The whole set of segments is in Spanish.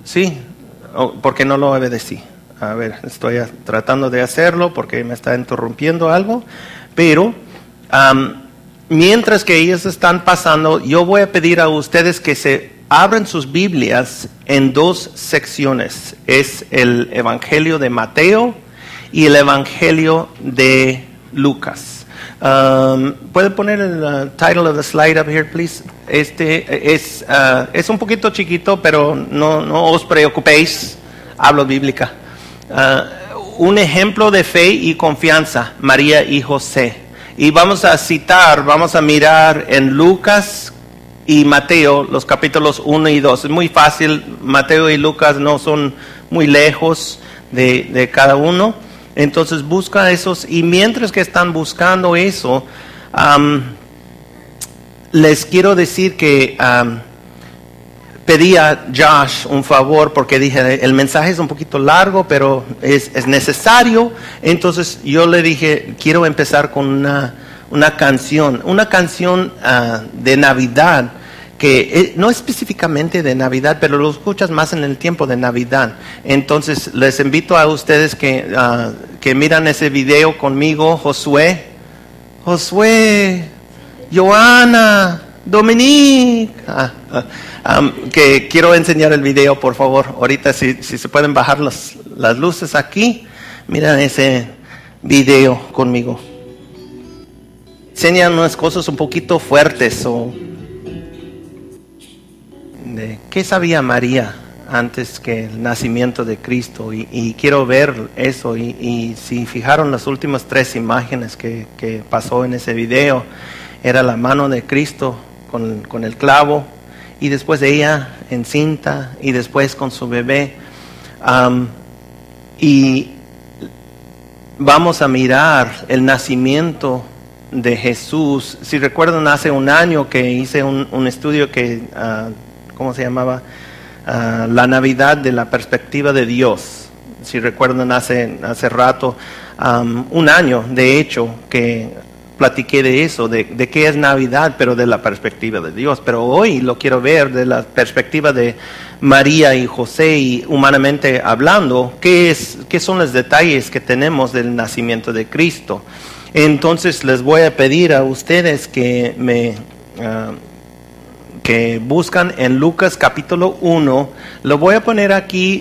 Sí, ¿por qué no lo obedecí? A ver, estoy tratando de hacerlo porque me está interrumpiendo algo, pero mientras que ellos están pasando, yo voy a pedir a ustedes que se abran sus Biblias en dos secciones. Es el Evangelio de Mateo y el Evangelio de Lucas. ¿Puede poner el title of the slide up here, please? Es un poquito chiquito, pero no os preocupéis. Hablo bíblica. Un ejemplo de fe y confianza, María y José. Y vamos a mirar en Lucas y Mateo los capítulos 1 y 2. Es muy fácil, Mateo y Lucas no son muy lejos de cada uno. Entonces busca esos, y mientras que están buscando eso, les quiero decir que pedí a Josh un favor porque dije, el mensaje es un poquito largo, pero es necesario. Entonces yo le dije, quiero empezar con una canción de Navidad, que no específicamente de Navidad, pero lo escuchas más en el tiempo de Navidad. Entonces les invito a ustedes que miran ese video conmigo. Josué, Joana, Dominique, que quiero enseñar el video, por favor. Ahorita si se pueden bajar las luces aquí, miran ese video conmigo. Enseñan unas cosas un poquito fuertes de qué sabía María antes que el nacimiento de Cristo, y quiero ver eso, y si fijaron las últimas 3 imágenes que pasó en ese video, era la mano de Cristo con el clavo, y después ella encinta, y después con su bebé, y vamos a mirar el nacimiento de Jesús. Si recuerdan, hace un año que hice un estudio que ¿cómo se llamaba? La Navidad de la perspectiva de Dios. Si recuerdan, hace rato, un año de hecho, que platiqué de eso, de qué es Navidad, pero de la perspectiva de Dios. Pero hoy lo quiero ver de la perspectiva de María y José, y humanamente hablando, qué son los detalles que tenemos del nacimiento de Cristo. Entonces les voy a pedir a ustedes que que buscan en Lucas capítulo 1. Lo voy a poner aquí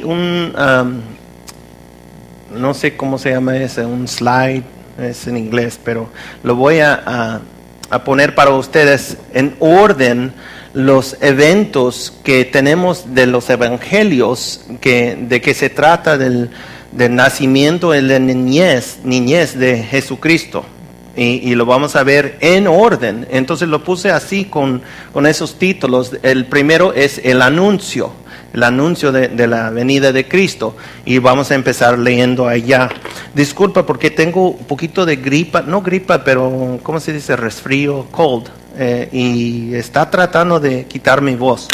no sé cómo se llama ese, un slide, es en inglés, pero lo voy a poner para ustedes en orden los eventos que tenemos de los evangelios, de que se trata del nacimiento y de niñez de Jesucristo. Y lo vamos a ver en orden. Entonces lo puse así con esos títulos. El primero es el anuncio de la venida de Cristo. Y vamos a empezar leyendo allá. Disculpa porque tengo un poquito de gripa, no gripa, pero ¿cómo se dice? Resfrío, cold. Y está tratando de quitar mi voz.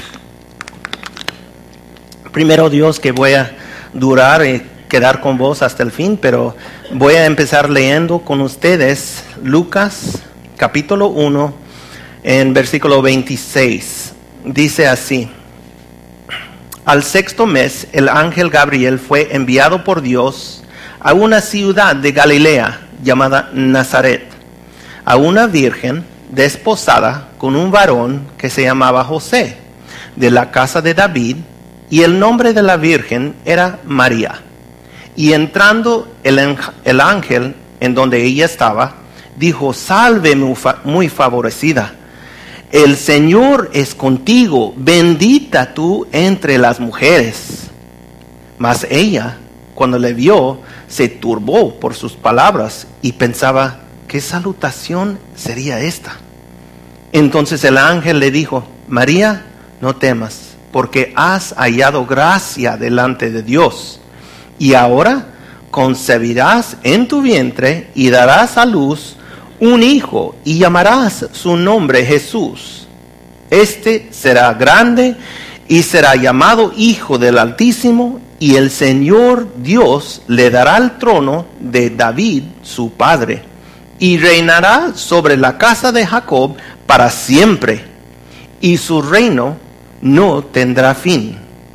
Primero Dios que voy a durar y quedar con vos hasta el fin, pero voy a empezar leyendo con ustedes Lucas capítulo 1 en versículo 26. Dice así: al 6º mes el ángel Gabriel fue enviado por Dios a una ciudad de Galilea llamada Nazaret, a una virgen desposada con un varón que se llamaba José, de la casa de David, y el nombre de la virgen era María. Y entrando el ángel en donde ella estaba, dijo: salve muy favorecida, el Señor es contigo, bendita tú entre las mujeres. Mas ella, cuando le vio, se turbó por sus palabras y pensaba: ¿qué salutación sería esta? Entonces el ángel le dijo: María, no temas, porque has hallado gracia delante de Dios. Y ahora concebirás en tu vientre y darás a luz un hijo, y llamarás su nombre Jesús. Este será grande y será llamado Hijo del Altísimo, y el Señor Dios le dará el trono de David su padre, y reinará sobre la casa de Jacob para siempre, y su reino no tendrá fin.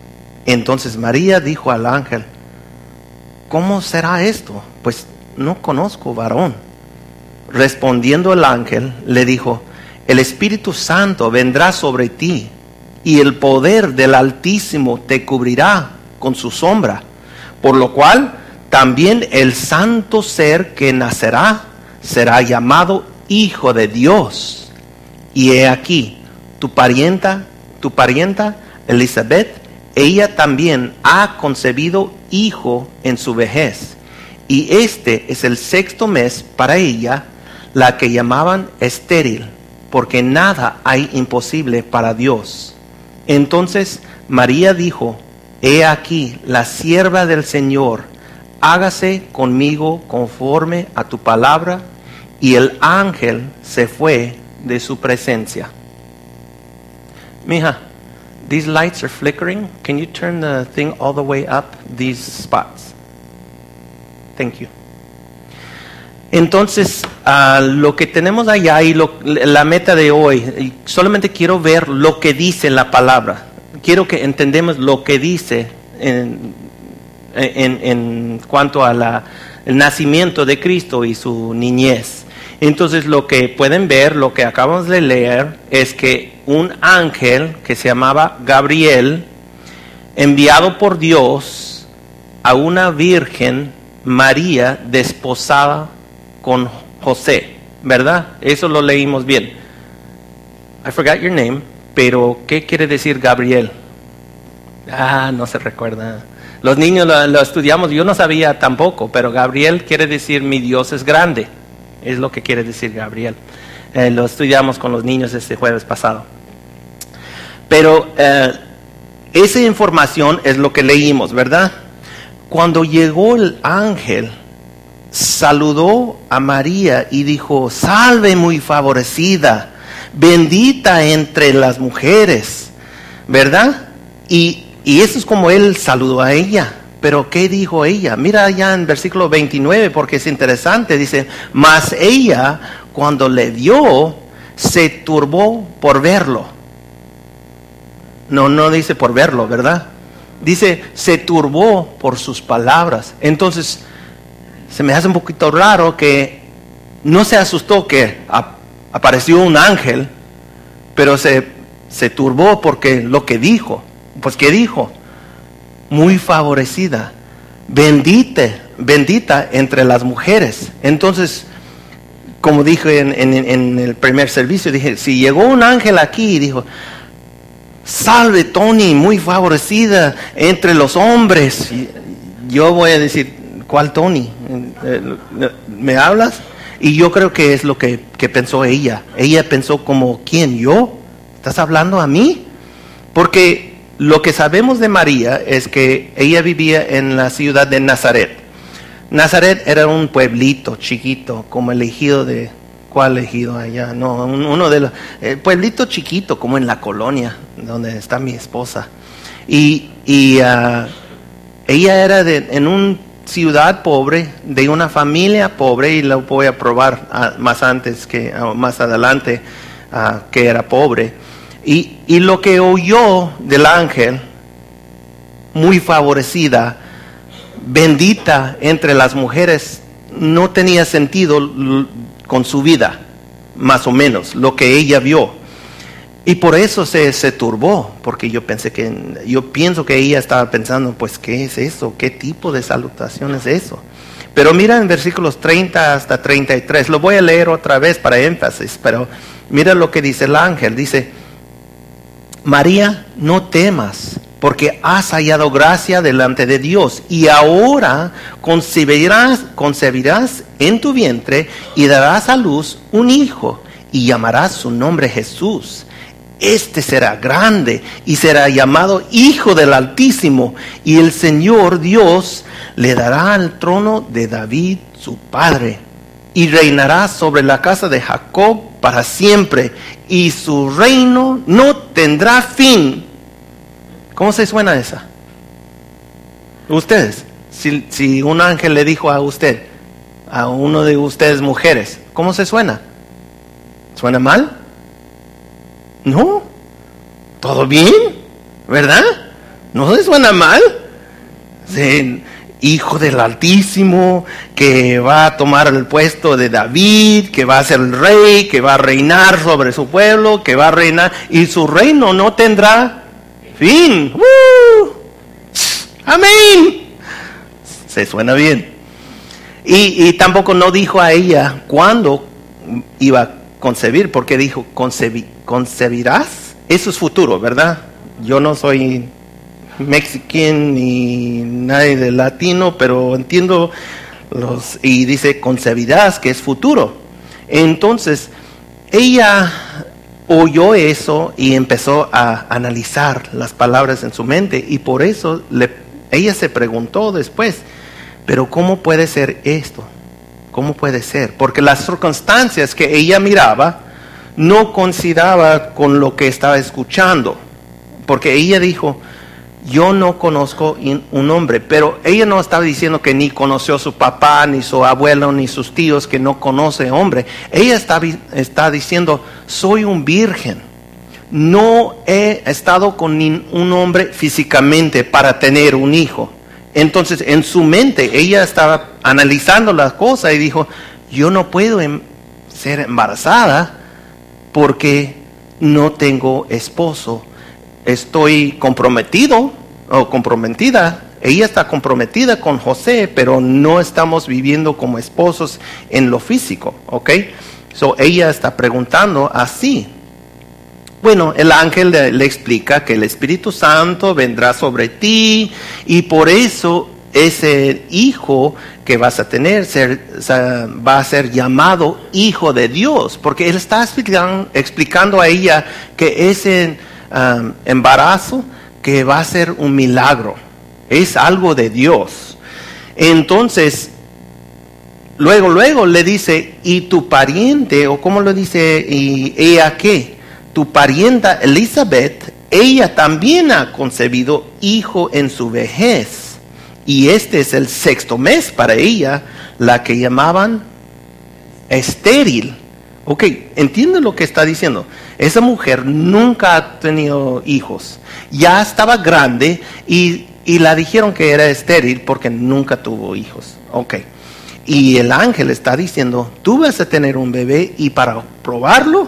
Entonces María dijo al ángel: ¿cómo será esto? Pues no conozco varón. Respondiendo el ángel, le dijo: el Espíritu Santo vendrá sobre ti, y el poder del Altísimo te cubrirá con su sombra. Por lo cual, también el santo ser que nacerá será llamado Hijo de Dios. Y he aquí, tu parienta Elizabeth, ella también ha concebido hijo en su vejez. Y este es el 6º mes para ella, la que llamaban estéril, porque nada hay imposible para Dios. Entonces María dijo: he aquí la sierva del Señor, hágase conmigo conforme a tu palabra. Y el ángel se fue de su presencia. Mija, these lights are flickering. Can you turn the thing all the way up? These spots. Thank you. Entonces, lo que tenemos allá y la meta de hoy, solamente quiero ver lo que dice la palabra. Quiero que entendamos lo que dice en cuanto a el nacimiento de Cristo y su niñez. Entonces, lo que pueden ver, lo que acabamos de leer, es que un ángel que se llamaba Gabriel, enviado por Dios a una virgen, María, desposada con José, ¿verdad? Eso lo leímos bien. I forgot your name, pero ¿qué quiere decir Gabriel? No se recuerda. Los niños lo estudiamos, yo no sabía tampoco, pero Gabriel quiere decir mi Dios es grande. Es lo que quiere decir Gabriel. Lo estudiamos con los niños este jueves pasado. Pero esa información es lo que leímos, ¿verdad? Cuando llegó el ángel, saludó a María y dijo: salve muy favorecida, bendita entre las mujeres, ¿verdad? Y eso es como él saludó a ella. Pero ¿qué dijo ella? Mira allá en versículo 29, porque es interesante. Dice: mas ella, cuando le vio, se turbó por verlo. No dice por verlo, ¿verdad? Dice, se turbó por sus palabras. Entonces, se me hace un poquito raro que no se asustó que apareció un ángel, pero se turbó porque lo que dijo. Pues, ¿qué dijo? Muy favorecida, bendita entre las mujeres. Entonces, como dije en el primer servicio, dije, si llegó un ángel aquí y dijo: salve Tony, muy favorecida entre los hombres, yo voy a decir: ¿cuál Tony? ¿Me hablas? Y yo creo que es lo que pensó ella. Ella pensó como: ¿quién? ¿Yo? ¿Estás hablando a mí? Porque lo que sabemos de María es que ella vivía en la ciudad de Nazaret. Nazaret era un pueblito chiquito, como el ejido de... ¿Cuál ejido allá? No, uno de los... pueblito chiquito, como en la colonia, donde está mi esposa. Y ella era en una ciudad pobre, de una familia pobre, y lo voy a probar más adelante, que era pobre. Y lo que oyó del ángel, muy favorecida, bendita entre las mujeres, no tenía sentido con su vida, más o menos, lo que ella vio. Y por eso se turbó, porque yo pienso que ella estaba pensando, pues, ¿qué es eso? ¿Qué tipo de salutación es eso? Pero mira en versículos 30 hasta 33, lo voy a leer otra vez para énfasis, pero mira lo que dice el ángel. Dice: María, no temas, porque has hallado gracia delante de Dios, y ahora concebirás en tu vientre y darás a luz un hijo, y llamarás su nombre Jesús. Este será grande y será llamado Hijo del Altísimo, y el Señor Dios le dará el trono de David su padre, y reinará sobre la casa de Jacob para siempre, y su reino no tendrá fin. ¿Cómo se suena esa? Ustedes, si un ángel le dijo a usted, a uno de ustedes mujeres, ¿cómo se suena? ¿Suena mal? No, todo bien, ¿verdad? ¿No les suena mal? Sí, Hijo del Altísimo, que va a tomar el puesto de David, que va a ser el rey, que va a reinar sobre su pueblo, que va a reinar, y su reino no tendrá fin. Amén. Se suena bien. Y tampoco no dijo a ella cuándo iba a concebir, porque dijo, concebirás. Eso es futuro, ¿verdad? Yo no soy mexicano ni nadie de latino, pero entiendo y dice concebirás, que es futuro. Entonces ella oyó eso y empezó a analizar las palabras en su mente, y por eso ella se preguntó después, pero ¿cómo puede ser esto? ¿Cómo puede ser? Porque las circunstancias que ella miraba no coincidaba con lo que estaba escuchando, porque ella dijo, yo no conozco un hombre, pero ella no estaba diciendo que ni conoció a su papá, ni su abuelo, ni sus tíos, que no conoce hombre. Ella está diciendo, soy un virgen, no he estado con un hombre físicamente para tener un hijo. Entonces en su mente ella estaba analizando las cosas y dijo, yo no puedo ser embarazada porque no tengo esposo. Estoy comprometido o comprometida. Ella está comprometida con José, pero no estamos viviendo como esposos en lo físico, ¿ok? So ella está preguntando así. Bueno, el ángel le explica que el Espíritu Santo vendrá sobre ti y por eso ese hijo que vas a tener va a ser llamado Hijo de Dios, porque él está explicando a ella que ese embarazo que va a ser un milagro, es algo de Dios. Entonces luego le dice, y tu pariente, o cómo lo dice, y ella qué, tu parienta Elizabeth, ella también ha concebido hijo en su vejez, y este es el 6º mes para ella, la que llamaban estéril. Ok, entiende lo que está diciendo. Esa mujer nunca ha tenido hijos, ya estaba grande y la dijeron que era estéril porque nunca tuvo hijos. Ok, y el ángel está diciendo, tú vas a tener un bebé y para probarlo,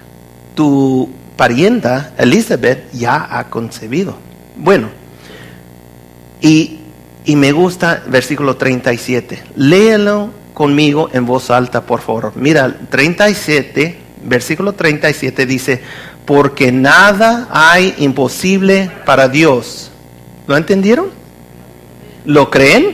tu parienta Elizabeth ya ha concebido. Bueno, y me gusta versículo 37, léelo conmigo en voz alta, por favor. Mira, 37, versículo 37 dice, porque nada hay imposible para Dios. ¿Lo entendieron? ¿Lo creen?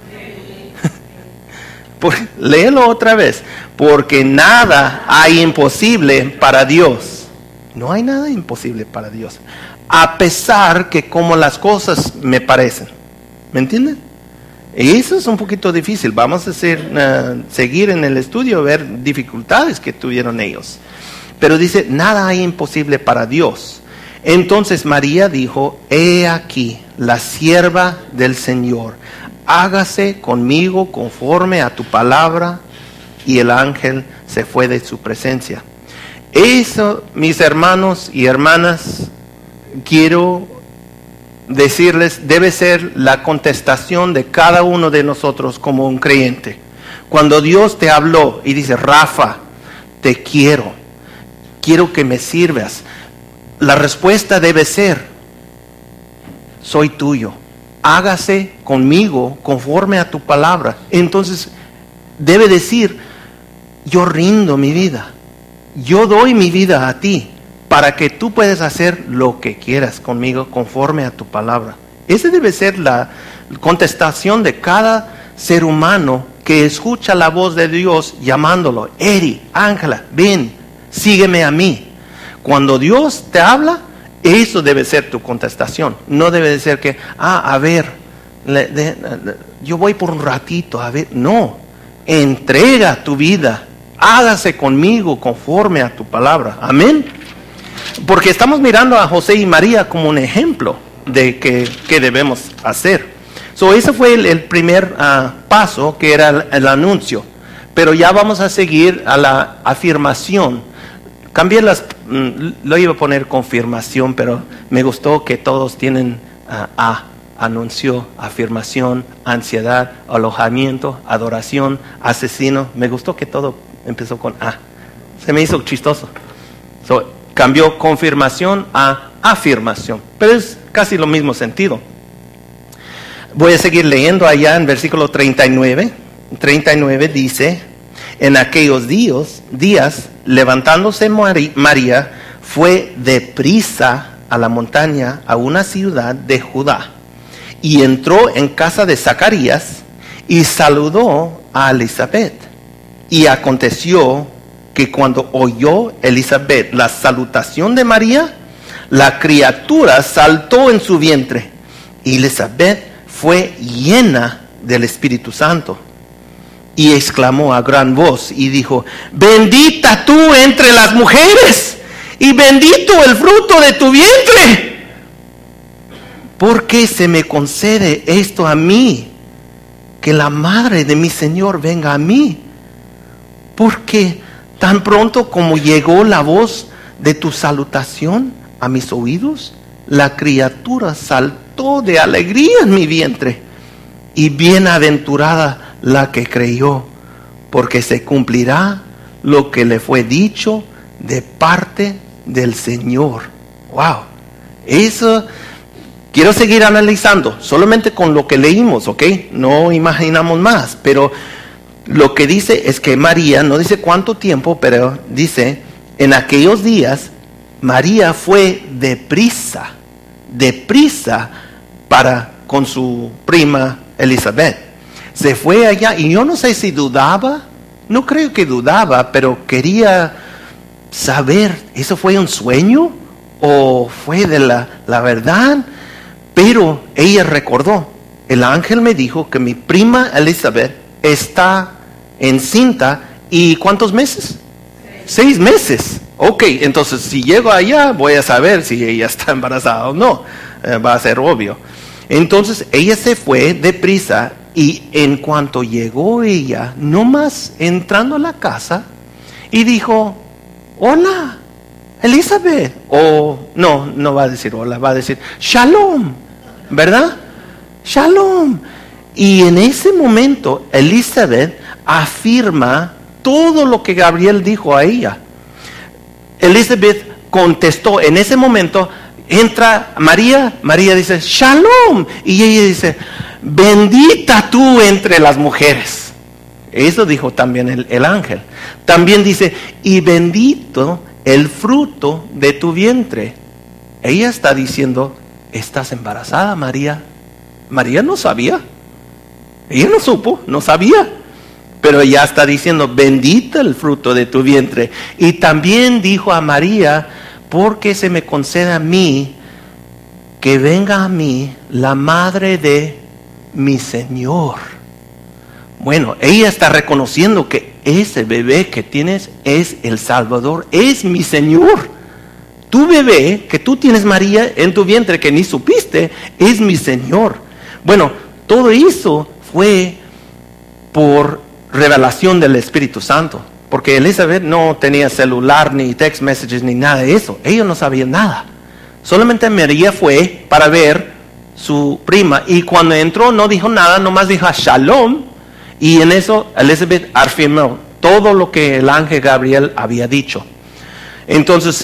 Léelo otra vez. Porque nada hay imposible para Dios. No hay nada imposible para Dios. A pesar que como las cosas me parecen. ¿Me entienden? Y eso es un poquito difícil. Vamos a seguir en el estudio, ver dificultades que tuvieron ellos. Pero dice, nada hay imposible para Dios. Entonces María dijo, he aquí la sierva del Señor, hágase conmigo conforme a tu palabra. Y el ángel se fue de su presencia. Eso, mis hermanos y hermanas, quiero decirles, debe ser la contestación de cada uno de nosotros como un creyente. Cuando Dios te habló y dice, Rafa, te quiero que me sirvas, la respuesta debe ser, soy tuyo, hágase conmigo conforme a tu palabra. Entonces debe decir, yo rindo mi vida, yo doy mi vida a ti, para que tú puedas hacer lo que quieras conmigo conforme a tu palabra. Esa debe ser la contestación de cada ser humano que escucha la voz de Dios llamándolo. Eri, Ángela, ven, sígueme a mí. Cuando Dios te habla, eso debe ser tu contestación. No debe de ser que, a ver, yo voy por un ratito, a ver. No, entrega tu vida, hágase conmigo conforme a tu palabra. Amén. Porque estamos mirando a José y María como un ejemplo de qué debemos hacer. Ese fue el primer paso, que era el anuncio. Pero ya vamos a seguir a la afirmación. Cambié lo iba a poner confirmación, pero me gustó que todos tienen anunció, afirmación, ansiedad, alojamiento, adoración, asesino. Me gustó que todo empezó con A. Se me hizo chistoso. Cambió confirmación a afirmación, pero es casi lo mismo sentido. Voy a seguir leyendo allá en versículo 39. 39 dice: en aquellos días, levantándose María, fue deprisa a la montaña, a una ciudad de Judá, y entró en casa de Zacarías y saludó a Elizabeth. Y aconteció que cuando oyó Elizabeth la salutación de María, la criatura saltó en su vientre. Y Elizabeth fue llena del Espíritu Santo, y exclamó a gran voz y dijo: bendita tú entre las mujeres, y bendito el fruto de tu vientre. ¿Por qué se me concede esto a mí, que la madre de mi Señor venga a mí? Porque tan pronto como llegó la voz de tu salutación a mis oídos, la criatura saltó de alegría en mi vientre. Y bienaventurada la que creyó, porque se cumplirá lo que le fue dicho de parte del Señor. Wow, eso quiero seguir analizando, solamente con lo que leímos, ¿ok? No imaginamos más, pero lo que dice es que María, no dice cuánto tiempo, pero dice: en aquellos días María fue deprisa para con su prima Elizabeth. Se fue allá, y yo no sé si dudaba, no creo que dudaba, pero quería saber, ¿eso fue un sueño o fue de la verdad? Pero ella recordó: el ángel me dijo que mi prima Elizabeth está encinta. ¿Y cuántos meses? 6 meses. Ok, entonces si llego allá voy a saber si ella está embarazada o no. Va a ser obvio. Entonces ella se fue deprisa, y en cuanto llegó ella, nomás entrando a la casa, y dijo: hola, Elizabeth. O no va a decir hola, va a decir shalom, ¿verdad? Shalom. Y en ese momento Elizabeth afirma todo lo que Gabriel dijo a ella. Elizabeth contestó en ese momento. Entra María dice shalom, y ella dice: bendita tú entre las mujeres. Eso dijo también el ángel. También dice: y bendito el fruto de tu vientre. Ella está diciendo: estás embarazada, María. María no sabía, ella no supo, no sabía, pero ella está diciendo: bendito el fruto de tu vientre. Y también dijo a María: porque se me concede a mí que venga a mí la madre de mi Señor. Bueno, ella está reconociendo que ese bebé que tienes es el Salvador, es mi Señor. Tu bebé que tú tienes, María, en tu vientre, que ni supiste, es mi Señor. Bueno, todo eso fue por revelación del Espíritu Santo. Porque Elizabeth no tenía celular, ni text messages, ni nada de eso. Ellos no sabían nada. Solamente María fue para ver su prima. Y cuando entró no dijo nada, nomás dijo shalom. Y en eso Elizabeth afirmó todo lo que el ángel Gabriel había dicho. Entonces,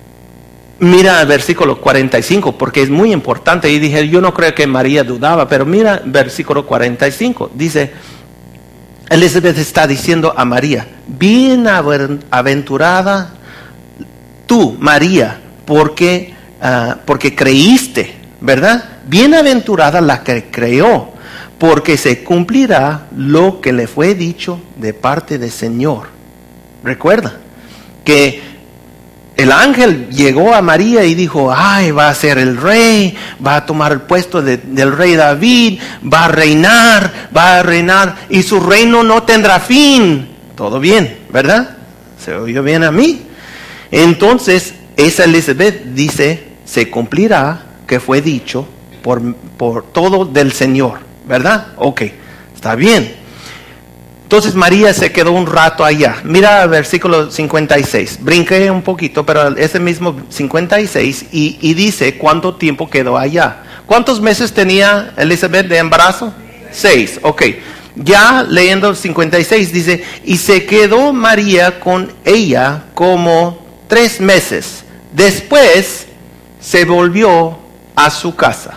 mira el versículo 45, porque es muy importante. Y dije, yo no creo que María dudaba, pero mira el versículo 45. Dice: Elizabeth está diciendo a María: bienaventurada tú, María, porque creíste, ¿verdad? Bienaventurada la que creyó, porque se cumplirá lo que le fue dicho de parte del Señor. Recuerda que el ángel llegó a María y dijo: ay, va a ser el rey, va a tomar el puesto del rey David, va a reinar, y su reino no tendrá fin. Todo bien, ¿verdad? Se oyó bien a mí. Entonces, esa Elizabeth dice: se cumplirá que fue dicho por todo del Señor, ¿verdad? Ok, está bien. Entonces María se quedó un rato allá. Mira el versículo 56. Brinqué un poquito, pero ese mismo 56 y dice cuánto tiempo quedó allá. ¿Cuántos meses tenía Elizabeth de embarazo? 6, ok. Ya leyendo el 56 dice, y se quedó María con ella como 3 meses. Después se volvió a su casa.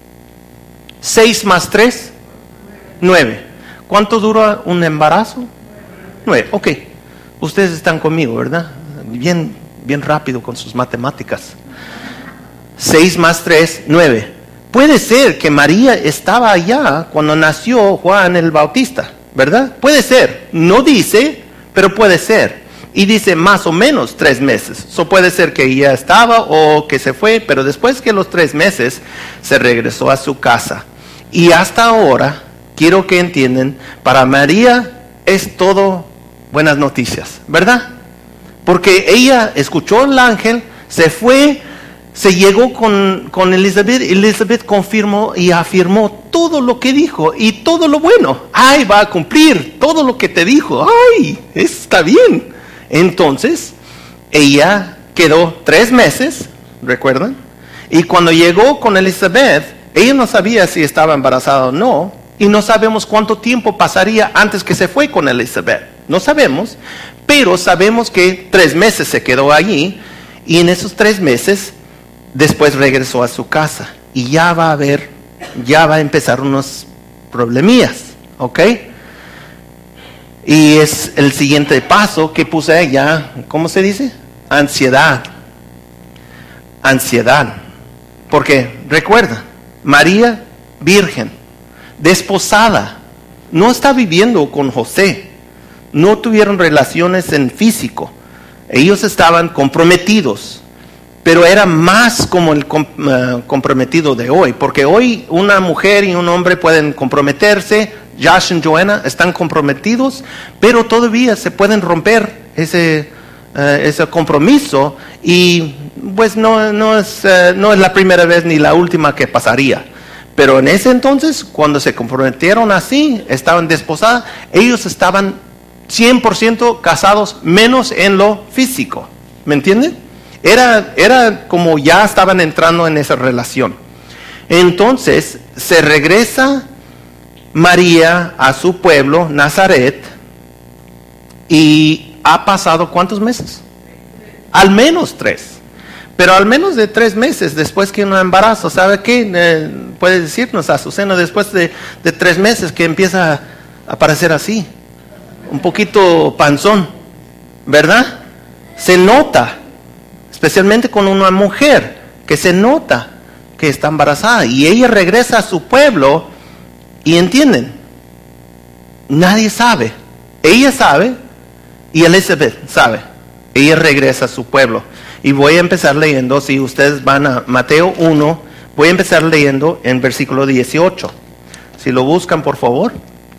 6 más 3, 9. ¿Cuánto dura un embarazo? 9, ok. Ustedes están conmigo, ¿verdad? Bien rápido con sus matemáticas. 6 más 3, 9. Puede ser que María estaba allá cuando nació Juan el Bautista, ¿verdad? Puede ser. No dice, pero puede ser. Y dice más o menos 3 meses. So puede ser que ella estaba o que se fue, pero después que los 3 meses se regresó a su casa. Y hasta ahora, quiero que entiendan, para María es todo buenas noticias, ¿verdad? Porque ella escuchó el ángel, se fue, se llegó con Elizabeth. Elizabeth confirmó y afirmó todo lo que dijo y todo lo bueno. Ay, va a cumplir todo lo que te dijo. Ay, está bien. Entonces, ella quedó 3 meses, ¿recuerdan? Y cuando llegó con Elizabeth, ella no sabía si estaba embarazada o no. Y no sabemos cuánto tiempo pasaría antes que se fue con Elizabeth. No sabemos, pero sabemos que 3 meses se quedó allí. Y en esos 3 meses, después regresó a su casa. Y ya va a empezar unos problemillas, ¿ok? Y es el siguiente paso que puse allá, ¿cómo se dice? Ansiedad. Porque recuerda, María, virgen, desposada, no está viviendo con José, no tuvieron relaciones en físico, ellos estaban comprometidos, pero era más como el comprometido de hoy, porque hoy una mujer y un hombre pueden comprometerse. Josh y Joanna están comprometidos, pero todavía se pueden romper ese compromiso, y pues no es la primera vez ni la última que pasaría. Pero en ese entonces, cuando se comprometieron así, estaban desposadas, ellos estaban 100% casados, menos en lo físico. ¿Me entienden? Era como ya estaban entrando en esa relación. Entonces, se regresa María a su pueblo, Nazaret, y ha pasado ¿cuántos meses? Al menos 3. Pero al menos de 3 meses después que un embarazo, ¿sabe qué? Puede decirnos, Azucena, después de 3 meses que empieza a parecer así, un poquito panzón, ¿verdad? Se nota, especialmente con una mujer, que se nota que está embarazada. Y ella regresa a su pueblo, y entienden, nadie sabe. Ella sabe, y Elizabeth sabe. Ella regresa a su pueblo. Y voy a empezar leyendo, si ustedes van a Mateo 1, voy a empezar leyendo en versículo 18. Si lo buscan, por favor.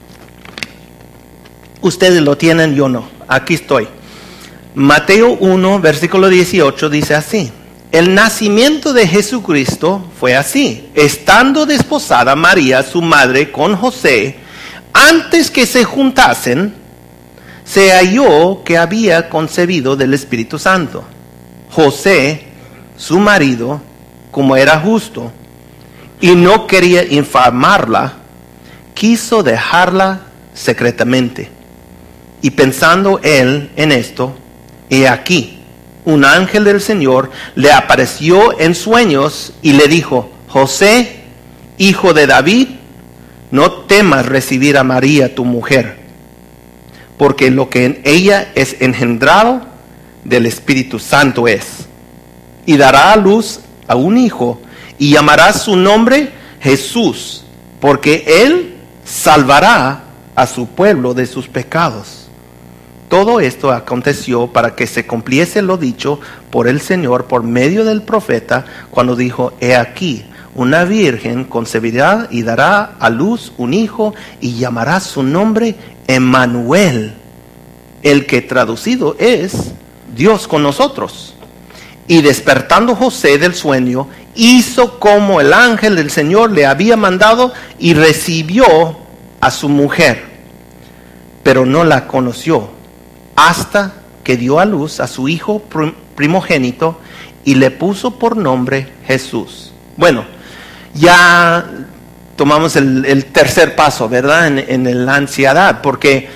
Ustedes lo tienen, yo no. Aquí estoy. Mateo 1, versículo 18 dice así: el nacimiento de Jesucristo fue así. Estando desposada María, su madre, con José, antes que se juntasen, se halló que había concebido del Espíritu Santo. José, su marido, como era justo y no quería infamarla, quiso dejarla secretamente. Y pensando él en esto, he aquí, un ángel del Señor le apareció en sueños y le dijo: José, hijo de David, no temas recibir a María tu mujer, porque lo que en ella es engendrado del Espíritu Santo es. Y dará a luz a un hijo, y llamará su nombre Jesús, porque él salvará a su pueblo de sus pecados. Todo esto aconteció para que se cumpliese lo dicho por el Señor por medio del profeta, cuando dijo: he aquí, una virgen concebirá y dará a luz un hijo, y llamará su nombre Emmanuel, el que traducido es Dios con nosotros. Y despertando José del sueño, hizo como el ángel del Señor le había mandado, y recibió a su mujer, pero no la conoció hasta que dio a luz a su hijo primogénito, y le puso por nombre Jesús. Bueno, ya tomamos el tercer paso, ¿verdad? En la ansiedad, porque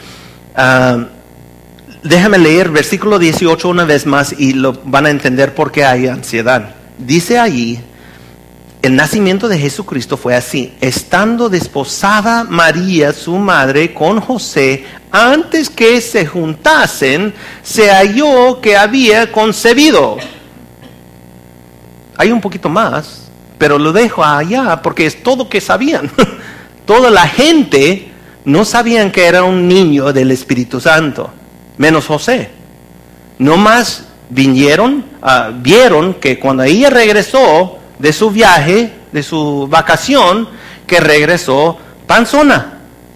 déjame leer versículo 18 una vez más y lo van a entender por qué hay ansiedad. Dice allí, el nacimiento de Jesucristo fue así: estando desposada María, su madre, con José, antes que se juntasen, se halló que había concebido. Hay un poquito más, pero lo dejo allá porque es todo que sabían. Toda la gente no sabían que era un niño del Espíritu Santo, menos José. Nomás vieron que cuando ella regresó de su viaje, de su vacación, que regresó panzona.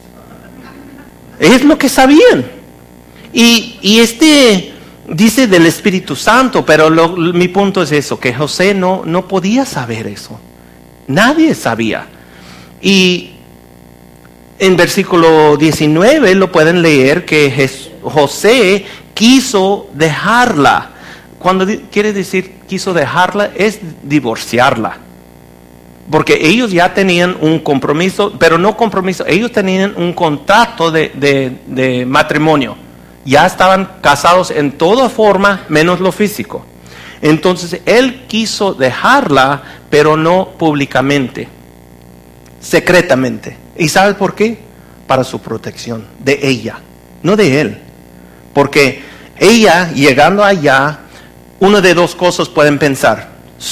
Es lo que sabían. Y dice del Espíritu Santo, pero mi punto es eso, que José no podía saber eso. Nadie sabía. Y en versículo 19 lo pueden leer que José quiso dejarla. Cuando quiere decir quiso dejarla, es divorciarla. Porque ellos ya tenían un compromiso, pero no compromiso, ellos tenían un contrato de matrimonio. Ya estaban casados en toda forma, menos lo físico. Entonces él quiso dejarla, pero no públicamente, secretamente. ¿Y sabe por qué? Para su protección, de ella, no de él. Porque ella, llegando allá, una de dos cosas pueden pensar.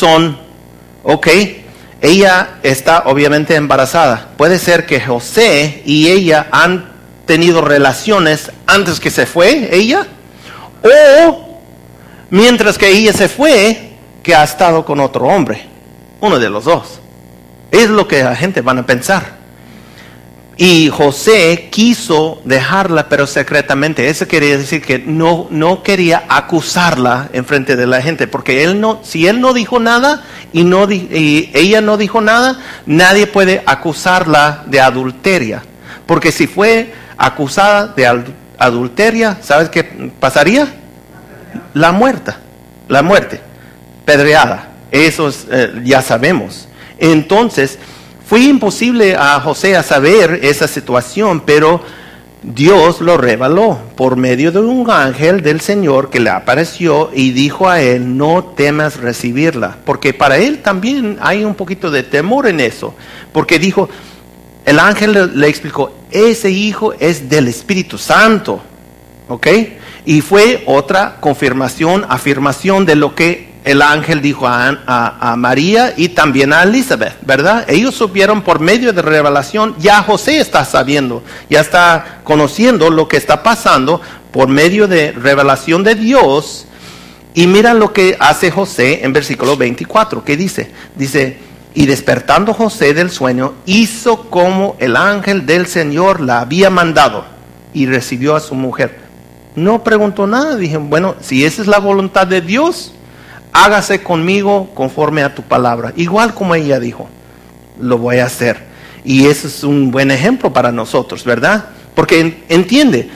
Ella está obviamente embarazada. Puede ser que José y ella han tenido relaciones antes que se fue ella, o mientras que ella se fue, que ha estado con otro hombre. Uno de los dos. Es lo que la gente van a pensar. Y José quiso dejarla, pero secretamente. Eso quería decir que no quería acusarla en frente de la gente, porque si él no dijo nada y ella no dijo nada, nadie puede acusarla de adulteria. Porque si fue acusada de adulteria, ¿sabes qué pasaría? La muerte, pedreada. Eso ya sabemos. Entonces, fue imposible a José a saber esa situación, pero Dios lo reveló por medio de un ángel del Señor que le apareció y dijo a él: no temas recibirla. Porque para él también hay un poquito de temor en eso. Porque dijo, el ángel le explicó, ese hijo es del Espíritu Santo. ¿Ok? Y fue otra afirmación de lo que el ángel dijo a María y también a Elizabeth, ¿verdad? Ellos supieron por medio de revelación. Ya José está sabiendo, ya está conociendo lo que está pasando por medio de revelación de Dios. Y mira lo que hace José en versículo 24, ¿qué dice? Dice, y despertando José del sueño, hizo como el ángel del Señor la había mandado y recibió a su mujer. No preguntó nada, dije, bueno, si esa es la voluntad de Dios, hágase conmigo conforme a tu palabra. Igual como ella dijo, lo voy a hacer. Y eso es un buen ejemplo para nosotros, ¿verdad? Porque entiende,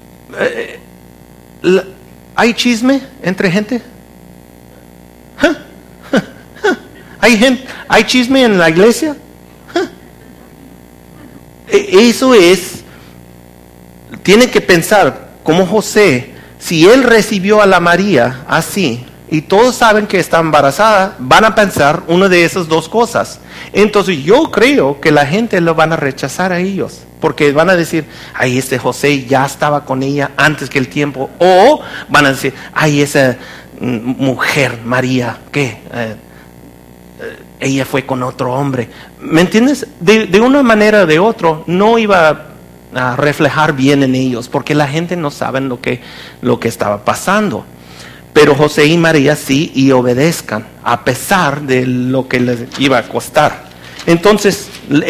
¿hay chisme entre gente? ¿Hay chisme en la iglesia? Eso tiene que pensar como José, si él recibió a la María así, y todos saben que está embarazada, van a pensar una de esas dos cosas. Entonces yo creo que la gente lo van a rechazar a ellos, porque van a decir, ay, este José ya estaba con ella antes que el tiempo. O van a decir, ay, esa mujer María, ¿qué? Ella fue con otro hombre. ¿Me entiendes? De una manera o de otra no iba a reflejar bien en ellos, porque la gente no sabe lo que estaba pasando. Pero José y María sí, y obedezcan, a pesar de lo que les iba a costar. Entonces,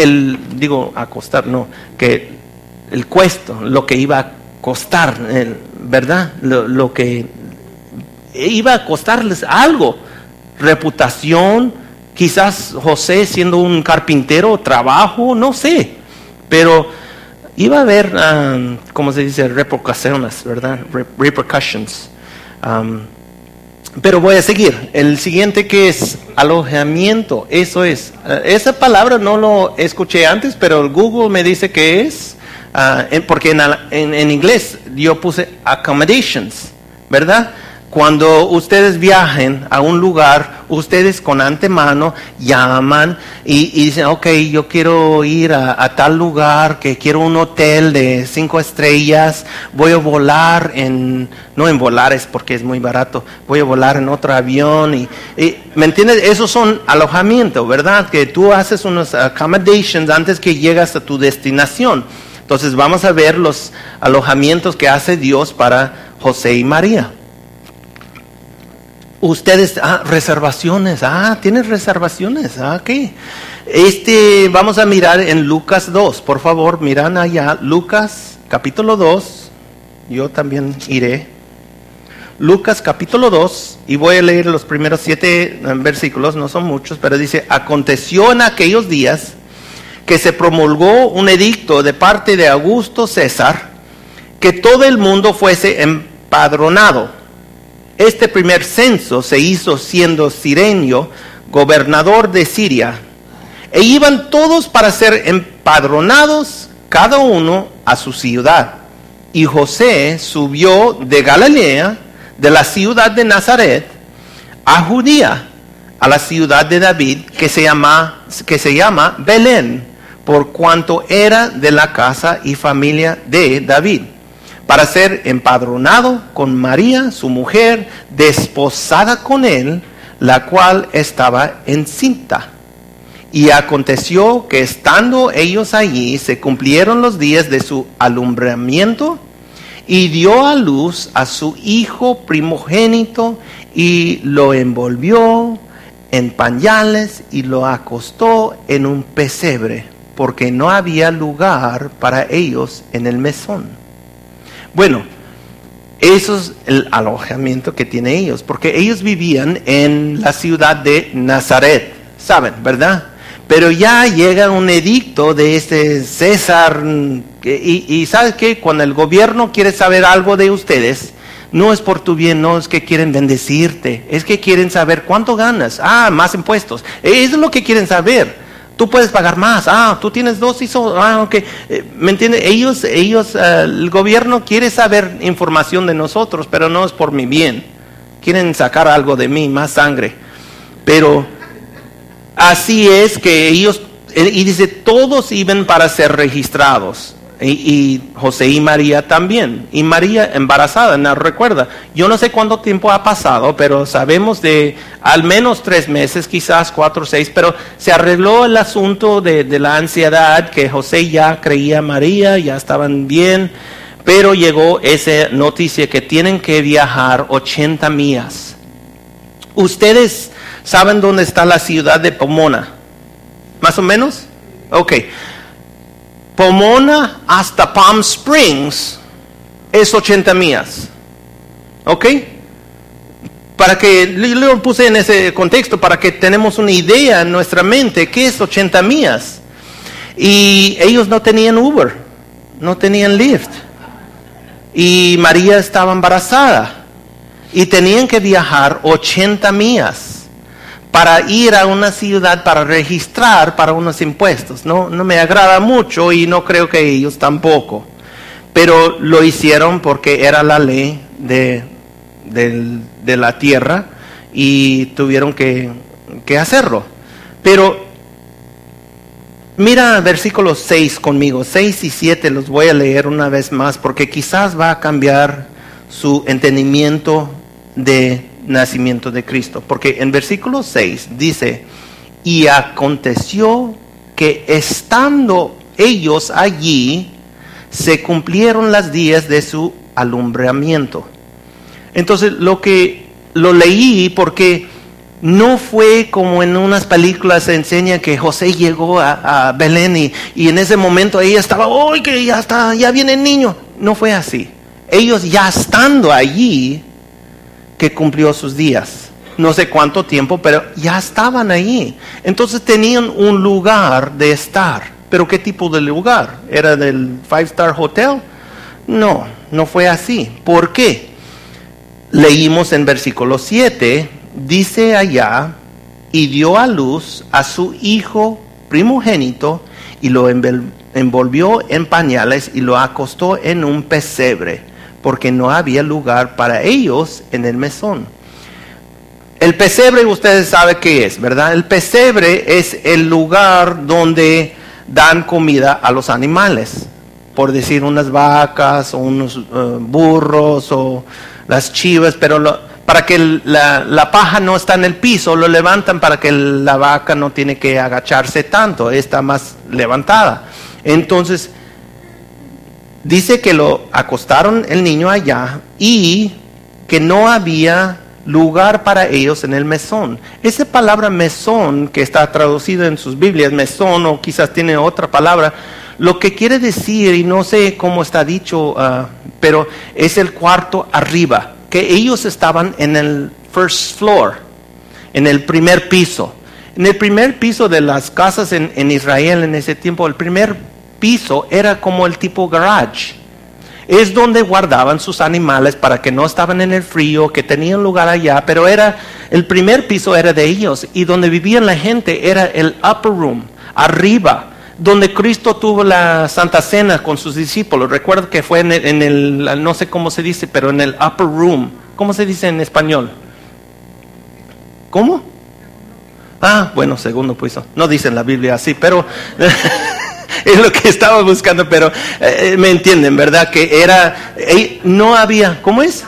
que el cuesto, lo que iba a costar, ¿verdad? Lo que iba a costarles algo, reputación, quizás José siendo un carpintero, trabajo, no sé, pero iba a haber, ¿cómo se dice? Repercusiones, ¿verdad? Repercussions. Pero voy a seguir. El siguiente que es alojamiento. Eso es. Esa palabra no lo escuché antes, pero el Google me dice que es. Porque en inglés yo puse accommodations, ¿verdad? Cuando ustedes viajen a un lugar, ustedes con antemano llaman y dicen, ok, yo quiero ir a tal lugar, que quiero un hotel de 5 estrellas, voy a volar no en Volaris porque es muy barato, voy a volar en otro avión, y ¿me entiendes? Esos son alojamientos, ¿verdad? Que tú haces unos accommodations antes que llegas a tu destinación. Entonces vamos a ver los alojamientos que hace Dios para José y María. Ustedes, reservaciones, ¿tienes reservaciones? ¿Qué? Vamos a mirar en Lucas 2, por favor, miran allá, Lucas capítulo 2, yo también iré. Lucas capítulo 2, y voy a leer los primeros 7 versículos, no son muchos, pero dice, aconteció en aquellos días que se promulgó un edicto de parte de Augusto César, que todo el mundo fuese empadronado. Este primer censo se hizo siendo Cirenio gobernador de Siria, e iban todos para ser empadronados, cada uno a su ciudad. Y José subió de Galilea, de la ciudad de Nazaret, a Judía, a la ciudad de David, que se llama Belén, por cuanto era de la casa y familia de David, para ser empadronado con María, su mujer, desposada con él, la cual estaba encinta. Y aconteció que estando ellos allí, se cumplieron los días de su alumbramiento, y dio a luz a su hijo primogénito, y lo envolvió en pañales, y lo acostó en un pesebre, porque no había lugar para ellos en el mesón. Bueno, eso es el alojamiento que tienen ellos, porque ellos vivían en la ciudad de Nazaret, ¿saben, verdad? Pero ya llega un edicto de este César, y ¿sabes qué? Cuando el gobierno quiere saber algo de ustedes, no es por tu bien, no es que quieren bendecirte, es que quieren saber cuánto ganas, más impuestos, eso es lo que quieren saber. Tú puedes pagar más. Tú tienes 2 hijos. Ok. ¿Me entiendes? Ellos, el gobierno quiere saber información de nosotros, pero no es por mi bien. Quieren sacar algo de mí, más sangre. Pero así es que ellos, y dice, todos iban para ser registrados. Y José y María también. Y María embarazada, ¿no? Recuerda, yo no sé cuánto tiempo ha pasado, pero sabemos de al menos 3 meses, quizás 4 o 6, pero se arregló el asunto de la ansiedad, que José ya creía a María, ya estaban bien, pero llegó esa noticia que tienen que viajar 80 millas. ¿Ustedes saben dónde está la ciudad de Pomona? ¿Más o menos? Ok. Pomona hasta Palm Springs es 80 millas. ¿Ok? Para que, lo puse en ese contexto, para que tenemos una idea en nuestra mente, ¿qué es 80 millas? Y ellos no tenían Uber, no tenían Lyft. Y María estaba embarazada. Y tenían que viajar 80 millas para ir a una ciudad para registrar para unos impuestos. No me agrada mucho y no creo que ellos tampoco. Pero lo hicieron porque era la ley de la tierra y tuvieron que hacerlo. Pero mira versículos 6 conmigo, 6 y 7 los voy a leer una vez más porque quizás va a cambiar su entendimiento de nacimiento de Cristo, porque en versículo 6 dice, y aconteció que estando ellos allí, se cumplieron los días de su alumbramiento. Entonces lo leí porque no fue como en unas películas se enseña que José llegó a Belén y en ese momento ella estaba, ¡ay, que ya viene el niño! No fue así. Ellos ya estando allí, que cumplió sus días. No sé cuánto tiempo, pero ya estaban allí. Entonces tenían un lugar de estar. ¿Pero qué tipo de lugar? ¿Era del 5-star hotel? No fue así. ¿Por qué? leímos en versículo 7, dice allá, y dio a luz a su hijo primogénito, y lo envolvió en pañales y lo acostó en un pesebre, porque no había lugar para ellos en el mesón. El pesebre, ustedes saben qué es, ¿verdad? El pesebre es el lugar donde dan comida a los animales, por decir unas vacas o unos burros o las chivas, pero para que la paja no está en el piso, lo levantan para que la vaca no tiene que agacharse tanto, está más levantada. Entonces, dice que lo acostaron el niño allá y que no había lugar para ellos en el mesón. Esa palabra mesón, que está traducida en sus Biblias, mesón, o quizás tiene otra palabra, lo que quiere decir, y no sé cómo está dicho, pero es el cuarto arriba, que ellos estaban en el first floor, en el primer piso. En el primer piso de las casas en Israel en ese tiempo, el primer piso era como el tipo garage. Es donde guardaban sus animales para que no estaban en el frío, que tenían lugar allá, pero el primer piso era de ellos, y donde vivían la gente era el upper room, arriba, donde Cristo tuvo la Santa Cena con sus discípulos. Recuerdo que fue en el, no sé cómo se dice, pero en el upper room. ¿Cómo se dice en español? ¿Cómo? Bueno, segundo piso. No dice en la Biblia así, pero es lo que estaba buscando, pero me entienden, ¿verdad? Que no había, ¿cómo es?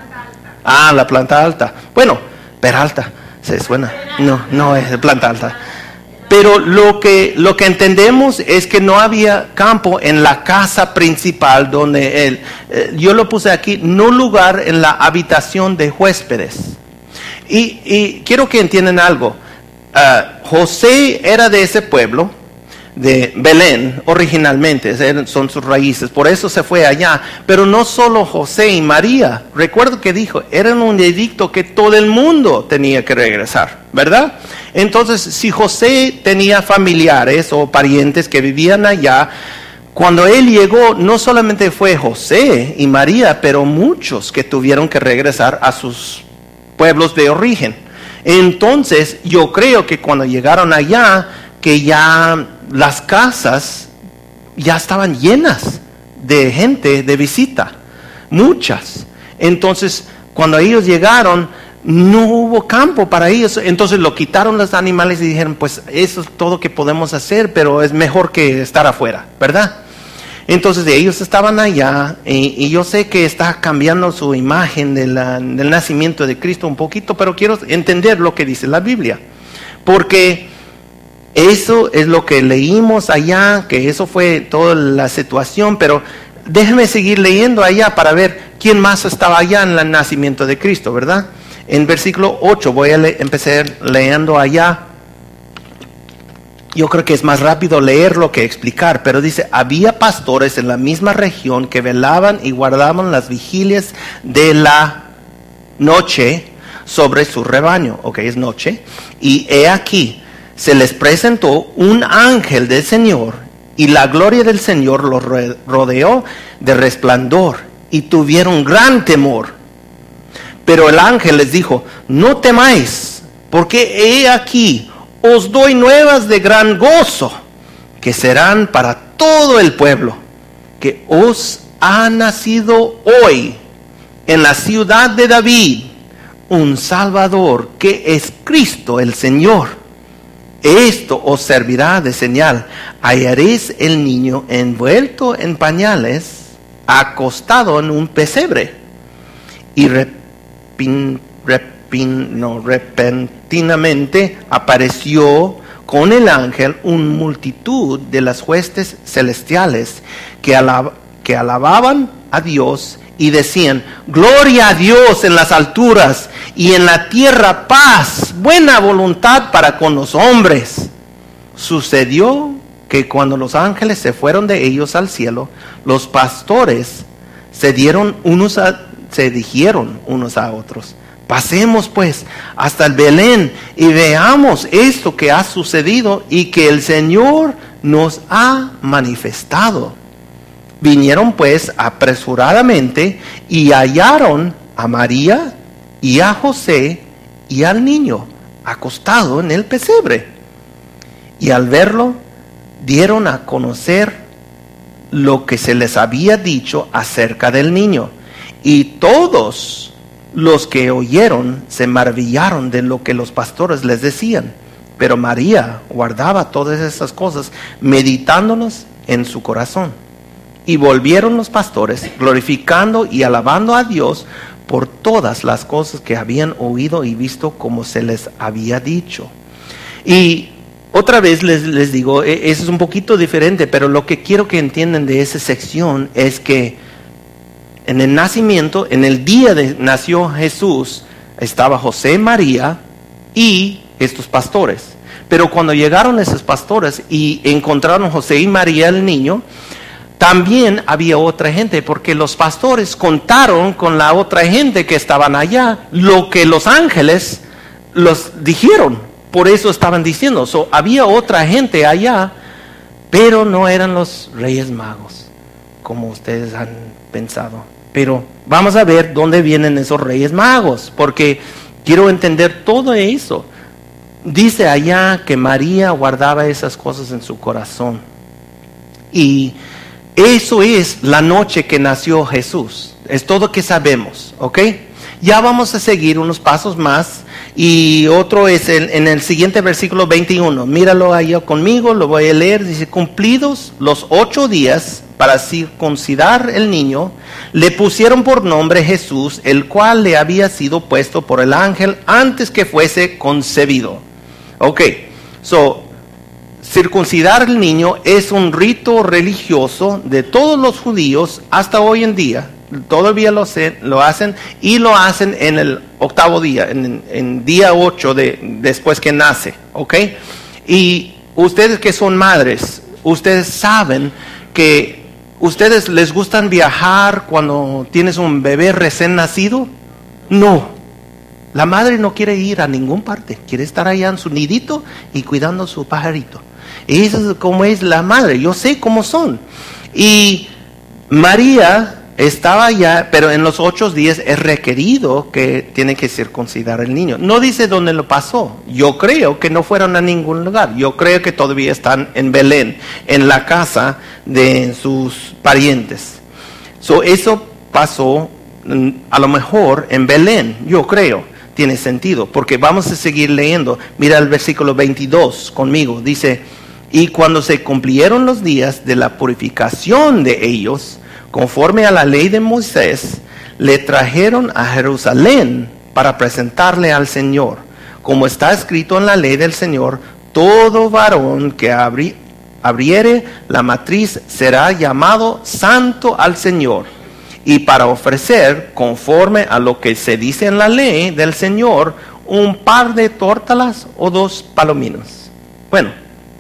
La planta alta. Bueno, peralta, se suena. No es planta alta. Pero lo que entendemos es que no había campo en la casa principal donde yo lo puse aquí, no lugar en la habitación de huéspedes. Y quiero que entiendan algo. José era de ese pueblo, de Belén, originalmente, son sus raíces, por eso se fue allá. Pero no solo José y María, recuerdo que dijo, era un edicto que todo el mundo tenía que regresar, ¿verdad? Entonces, si José tenía familiares o parientes que vivían allá, cuando él llegó, no solamente fue José y María, pero muchos que tuvieron que regresar a sus pueblos de origen. Entonces, yo creo que cuando llegaron allá, que ya las casas ya estaban llenas de gente de visita, muchas. Entonces, cuando ellos llegaron, no hubo campo para ellos. Entonces lo quitaron los animales y dijeron, pues eso es todo que podemos hacer, pero es mejor que estar afuera, ¿verdad? Entonces ellos estaban allá, y yo sé que está cambiando su imagen del nacimiento de Cristo un poquito, pero quiero entender lo que dice la Biblia, porque eso es lo que leímos allá, que eso fue toda la situación. Pero déjenme seguir leyendo allá para ver quién más estaba allá en el nacimiento de Cristo, ¿verdad? En versículo 8, voy a empezar leyendo allá. Yo creo que es más rápido leerlo que explicar, pero dice, había pastores en la misma región que velaban y guardaban las vigilias de la noche sobre su rebaño. Ok, es noche. Y he aquí, se les presentó un ángel del Señor, y la gloria del Señor los rodeó de resplandor, y tuvieron gran temor. Pero el ángel les dijo, no temáis, porque he aquí, os doy nuevas de gran gozo, que serán para todo el pueblo, que os ha nacido hoy en la ciudad de David un Salvador, que es Cristo el Señor. Esto os servirá de señal: hallaréis el niño envuelto en pañales, acostado en un pesebre. Y repentinamente apareció con el ángel una multitud de las huestes celestiales que alababan a Dios y decían: gloria a Dios en las alturas, y en la tierra paz, buena voluntad para con los hombres. Sucedió que cuando los ángeles se fueron de ellos al cielo, los pastores se dijeron unos a otros: pasemos pues hasta el Belén y veamos esto que ha sucedido y que el Señor nos ha manifestado. Vinieron pues apresuradamente y hallaron a María y a José y al niño acostado en el pesebre. Y al verlo, dieron a conocer lo que se les había dicho acerca del niño. Y todos los que oyeron se maravillaron de lo que los pastores les decían. Pero María guardaba todas esas cosas, meditándolas en su corazón. Y volvieron los pastores, glorificando y alabando a Dios por todas las cosas que habían oído y visto como se les había dicho. Y otra vez les digo, eso es un poquito diferente, pero lo que quiero que entiendan de esa sección es que en el nacimiento, en el día de nació Jesús, estaba José, María y estos pastores. Pero cuando llegaron esos pastores y encontraron José y María el niño, también había otra gente, porque los pastores contaron con la otra gente que estaban allá lo que los ángeles los dijeron. Por eso estaban diciendo. Había otra gente allá, pero no eran los Reyes Magos, como ustedes han pensado. Pero vamos a ver dónde vienen esos Reyes Magos, porque quiero entender todo eso. Dice allá que María guardaba esas cosas en su corazón. Y eso es la noche que nació Jesús. Es todo que sabemos, ¿ok? Ya vamos a seguir unos pasos más. Y otro es en el siguiente versículo 21. Míralo ahí conmigo, lo voy a leer. Dice, cumplidos los 8 días para circuncidar el niño, le pusieron por nombre Jesús, el cual le había sido puesto por el ángel antes que fuese concebido. Ok, circuncidar el niño es un rito religioso de todos los judíos hasta hoy en día. Todavía lo hacen y lo hacen en el 8º día, en día 8 después que nace, ¿ok? Y ustedes que son madres, ustedes saben que ustedes les gustan viajar cuando tienes un bebé recién nacido. No, la madre no quiere ir a ninguna parte, quiere estar allá en su nidito y cuidando a su pajarito. Y eso es como es la madre, yo sé cómo son. Y María estaba allá, pero en los 8 días es requerido que tiene que circuncidar el niño. No dice dónde lo pasó. Yo creo que no fueron a ningún lugar. Yo creo que todavía están en Belén, en la casa de sus parientes. Eso pasó a lo mejor en Belén, yo creo. Tiene sentido, porque vamos a seguir leyendo. Mira el versículo 22 conmigo. Dice, y cuando se cumplieron los días de la purificación de ellos, conforme a la ley de Moisés, le trajeron a Jerusalén para presentarle al Señor. Como está escrito en la ley del Señor, todo varón que abriere la matriz será llamado santo al Señor. Y para ofrecer, conforme a lo que se dice en la ley del Señor, un par de tórtolas o 2 palominos. Bueno,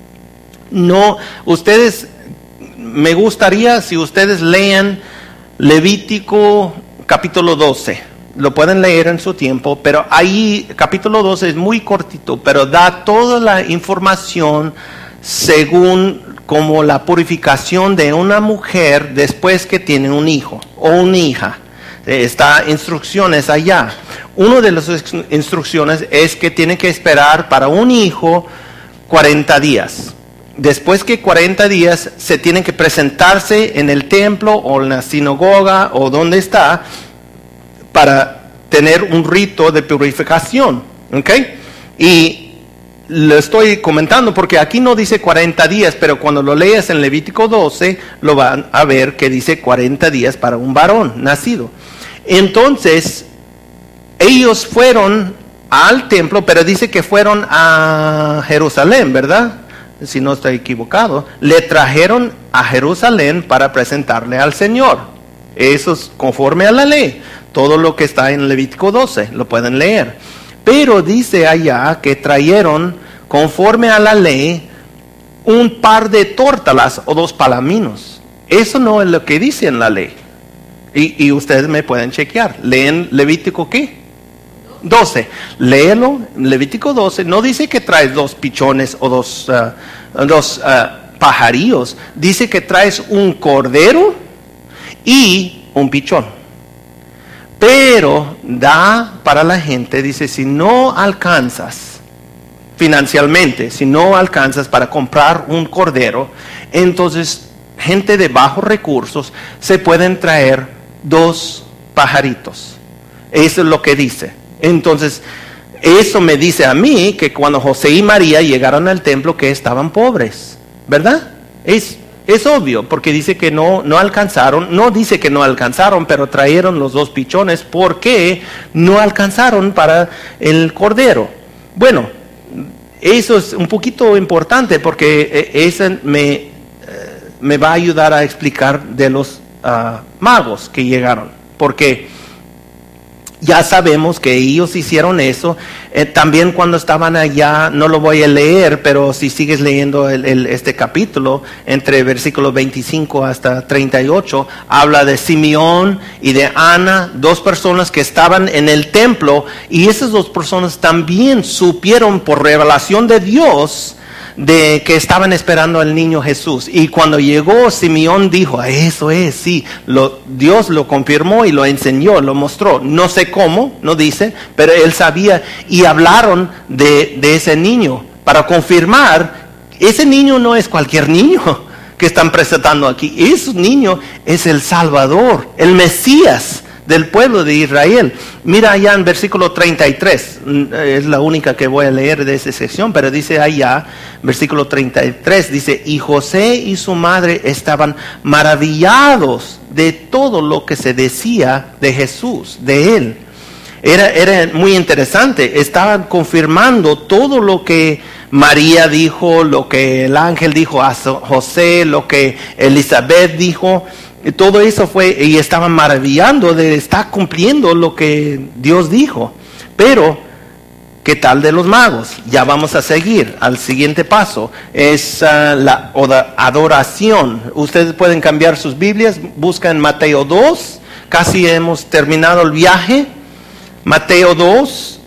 no, ustedes... Me gustaría si ustedes lean Levítico capítulo 12. Lo pueden leer en su tiempo, pero ahí capítulo 12 es muy cortito, pero da toda la información según como la purificación de una mujer después que tiene un hijo o una hija. Está instrucciones allá. Una de las instrucciones es que tiene que esperar para un hijo 40 días. Después que 40 días se tienen que presentarse en el templo o en la sinagoga o donde está para tener un rito de purificación, ¿ok? Y lo estoy comentando porque aquí no dice 40 días, pero cuando lo leas en Levítico 12 lo van a ver que dice 40 días para un varón nacido. Entonces ellos fueron al templo, pero dice que fueron a Jerusalén, ¿verdad? Si no estoy equivocado, le trajeron a Jerusalén para presentarle al Señor. Eso es conforme a la ley. Todo lo que está en Levítico 12, lo pueden leer. Pero dice allá que trajeron, conforme a la ley, un par de tórtolas o 2 palaminos. Eso no es lo que dice en la ley. Y ustedes me pueden chequear. ¿Leen Levítico qué? 12, léelo, Levítico 12, no dice que traes 2 pichones o 2 pajarillos, dice que traes un cordero y un pichón. pero da para la gente, dice, si no alcanzas financieramente, si no alcanzas para comprar un cordero, entonces gente de bajos recursos se pueden traer 2 pajaritos. Eso es lo que dice. Entonces, eso me dice a mí que cuando José y María llegaron al templo que estaban pobres, ¿verdad? Es obvio, porque dice que no alcanzaron, no dice que no alcanzaron, pero trajeron los 2 pichones porque no alcanzaron para el cordero. Bueno, eso es un poquito importante porque eso me va a ayudar a explicar de los magos que llegaron, porque ya sabemos que ellos hicieron eso. También cuando estaban allá, no lo voy a leer, pero si sigues leyendo este capítulo, entre versículos 25 hasta 38, habla de Simeón y de Ana, 2 personas que estaban en el templo, y esas 2 personas también supieron por revelación de Dios de que estaban esperando al niño Jesús. Y cuando llegó, Simeón dijo, eso es, sí, Dios lo confirmó y lo enseñó, lo mostró. No sé cómo, no dice, pero él sabía, y hablaron de ese niño para confirmar, ese niño no es cualquier niño que están presentando aquí. Ese niño es el Salvador, el Mesías del pueblo de Israel. Mira allá en versículo 33, es la única que voy a leer de esa sección, pero dice allá, versículo 33, dice, y José y su madre estaban maravillados de todo lo que se decía de Jesús, de él. Era muy interesante, estaban confirmando todo lo que María dijo, lo que el ángel dijo a José, lo que Elizabeth dijo. Todo eso fue, y estaban maravillando de estar cumpliendo lo que Dios dijo. Pero, ¿qué tal de los magos? Ya vamos a seguir al siguiente paso. Es la adoración. Ustedes pueden cambiar sus Biblias, buscan Mateo 2. Casi hemos terminado el viaje. Mateo 2.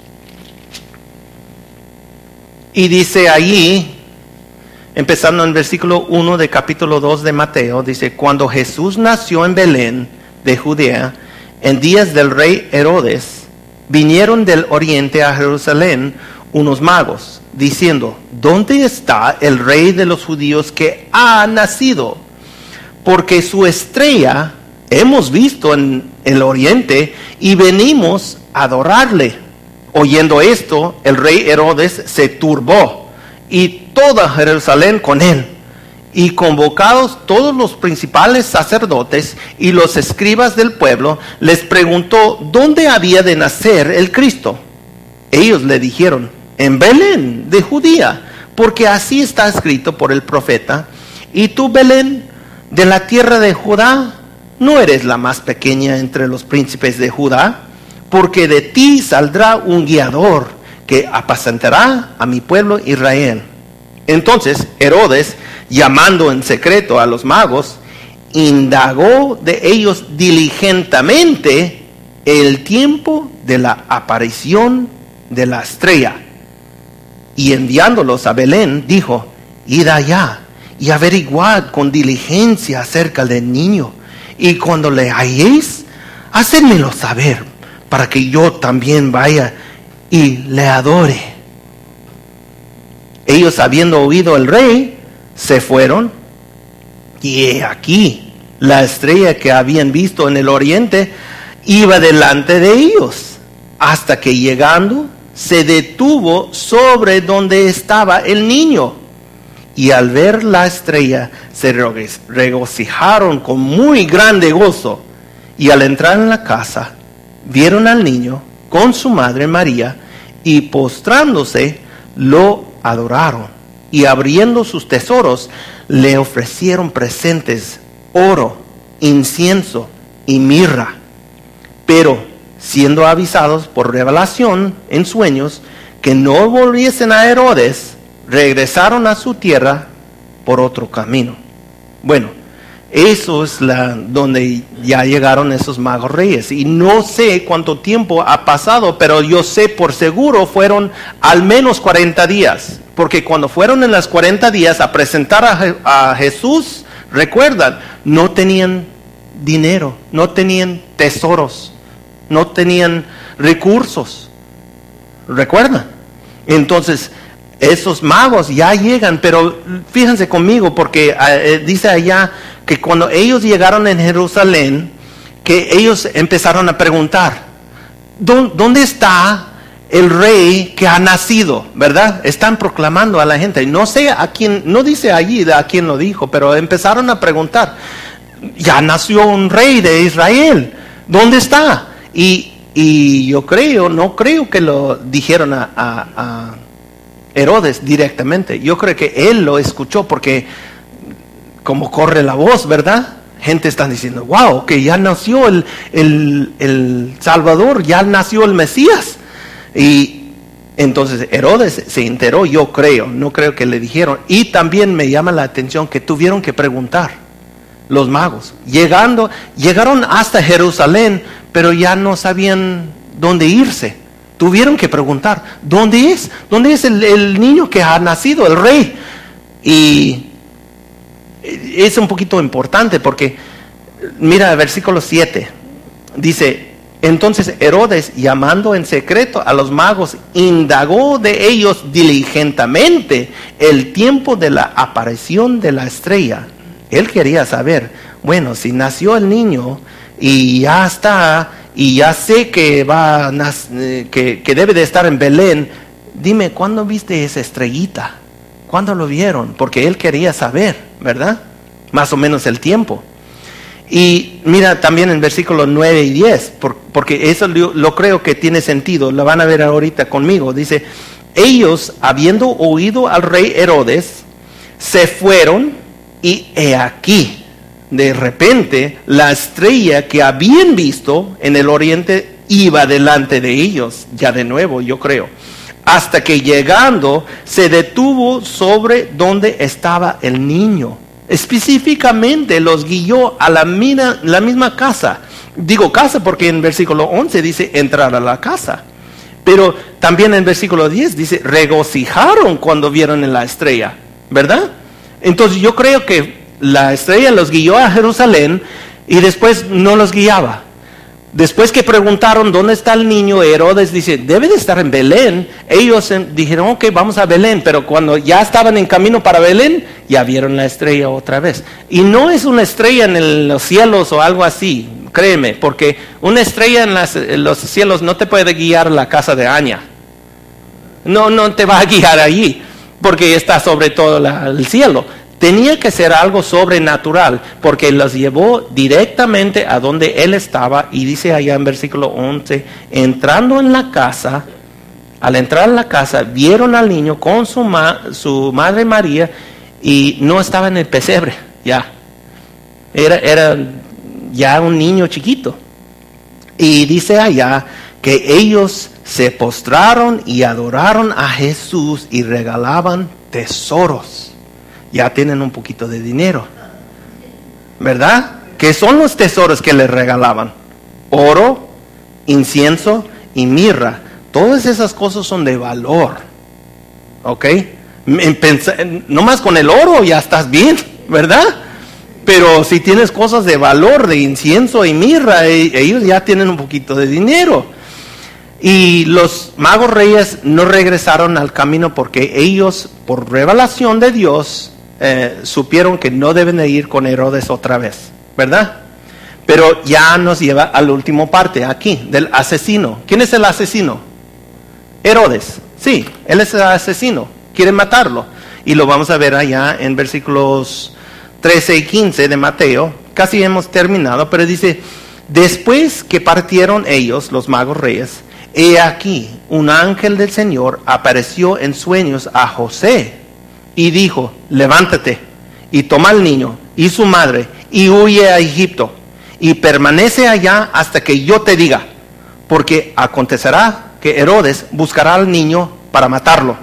Y dice allí, empezando en versículo 1 de capítulo 2 de Mateo, dice, cuando Jesús nació en Belén de Judea, en días del rey Herodes, vinieron del oriente a Jerusalén unos magos, diciendo, ¿dónde está el rey de los judíos que ha nacido? Porque su estrella hemos visto en el oriente y venimos a adorarle. Oyendo esto, el rey Herodes se turbó, y toda Jerusalén con él. Y convocados todos los principales sacerdotes y los escribas del pueblo, les preguntó dónde había de nacer el Cristo. Ellos le dijeron, en Belén de Judía, porque así está escrito por el profeta, y tú, Belén, de la tierra de Judá, no eres la más pequeña entre los príncipes de Judá, porque de ti saldrá un guiador que apacentará a mi pueblo Israel. Entonces Herodes, llamando en secreto a los magos, indagó de ellos diligentemente el tiempo de la aparición de la estrella. Y enviándolos a Belén, dijo, id allá y averiguad con diligencia acerca del niño, y cuando le halléis, hacedmelo saber, para que yo también vaya y le adore. Ellos, habiendo oído el rey, se fueron, y he aquí la estrella que habían visto en el oriente iba delante de ellos, hasta que llegando se detuvo sobre donde estaba el niño. Y al ver la estrella se regocijaron con muy grande gozo. Y al entrar en la casa vieron al niño con su madre María, y postrándose lo adoraron, y abriendo sus tesoros le ofrecieron presentes, oro, incienso y mirra. Pero siendo avisados por revelación en sueños que no volviesen a Herodes, regresaron a su tierra por otro camino. Bueno, eso es donde ya llegaron esos magos reyes. Y no sé cuánto tiempo ha pasado, pero yo sé por seguro fueron al menos 40 días. Porque cuando fueron en las 40 días a presentar a Jesús, recuerdan, no tenían dinero, no tenían tesoros, no tenían recursos. ¿Recuerdan? Entonces, esos magos ya llegan, pero fíjense conmigo, porque dice allá que cuando ellos llegaron en Jerusalén, que ellos empezaron a preguntar, ¿dónde está el rey que ha nacido? ¿Verdad? Están proclamando a la gente. No sé a quién, no dice allí a quién lo dijo, pero empezaron a preguntar, ya nació un rey de Israel, ¿dónde está? Y yo no creo que lo dijeron a Herodes directamente. Yo creo que él lo escuchó, porque como corre la voz, ¿verdad? Gente está diciendo, wow, que ya nació el Salvador, ya nació el Mesías. Y entonces Herodes se enteró, yo creo, no creo que le dijeron. Y también me llama la atención que tuvieron que preguntar los magos. Llegaron hasta Jerusalén, pero ya no sabían dónde irse. Tuvieron que preguntar, ¿dónde es? ¿Dónde es el niño que ha nacido, el rey? Y es un poquito importante porque, mira, el versículo 7, dice, entonces Herodes, llamando en secreto a los magos, indagó de ellos diligentemente el tiempo de la aparición de la estrella. Él quería saber, bueno, si nació el niño y ya está, y ya sé que que debe de estar en Belén, dime, ¿cuándo viste esa estrellita? ¿Cuándo lo vieron? Porque él quería saber, ¿verdad? Más o menos el tiempo. Y mira también en versículos 9 y 10, porque eso lo creo que tiene sentido, lo van a ver ahorita conmigo. Dice, ellos, habiendo oído al rey Herodes, se fueron, y he aquí, de repente, la estrella que habían visto en el oriente iba delante de ellos, ya de nuevo, yo creo, hasta que llegando se detuvo sobre donde estaba el niño. Específicamente los guió a la misma casa. Digo casa porque en versículo 11 dice entrar a la casa. Pero también en versículo 10 dice regocijaron cuando vieron en la estrella, ¿verdad? Entonces yo creo que la estrella los guió a Jerusalén y después no los guiaba. Después que preguntaron dónde está el niño, Herodes dice, debe de estar en Belén. Ellos dijeron, ok, vamos a Belén. Pero cuando ya estaban en camino para Belén, ya vieron la estrella otra vez. Y no es una estrella en los cielos o algo así, créeme, porque una estrella en los cielos no te puede guiar a la casa de Aña. No te va a guiar allí, porque está sobre todo el cielo. Tenía que ser algo sobrenatural, porque los llevó directamente a donde él estaba, y dice allá en versículo 11, entrando en la casa, al entrar en la casa, vieron al niño con su madre María, y no estaba en el pesebre, ya. Era ya un niño chiquito. Y dice allá que ellos se postraron y adoraron a Jesús y regalaban tesoros. Ya tienen un poquito de dinero, ¿verdad? ¿Qué son los tesoros que les regalaban? Oro, incienso y mirra. Todas esas cosas son de valor, ¿ok? Nomás con el oro ya estás bien, ¿verdad? Pero si tienes cosas de valor, de incienso y mirra, ellos ya tienen un poquito de dinero. Y los magos reyes no regresaron al camino porque ellos, por revelación de Dios, supieron que no deben de ir con Herodes otra vez, ¿verdad? Pero ya nos lleva a la última parte aquí, del asesino. ¿Quién es el asesino? Herodes. Sí, él es el asesino. Quieren matarlo. Y lo vamos a ver allá en versículos 13 y 15 de Mateo. Casi hemos terminado, pero dice, después que partieron ellos, los magos reyes, he aquí, un ángel del Señor apareció en sueños a José y dijo, levántate y toma al niño y su madre y huye a Egipto y permanece allá hasta que yo te diga, porque acontecerá que Herodes buscará al niño para matarlo.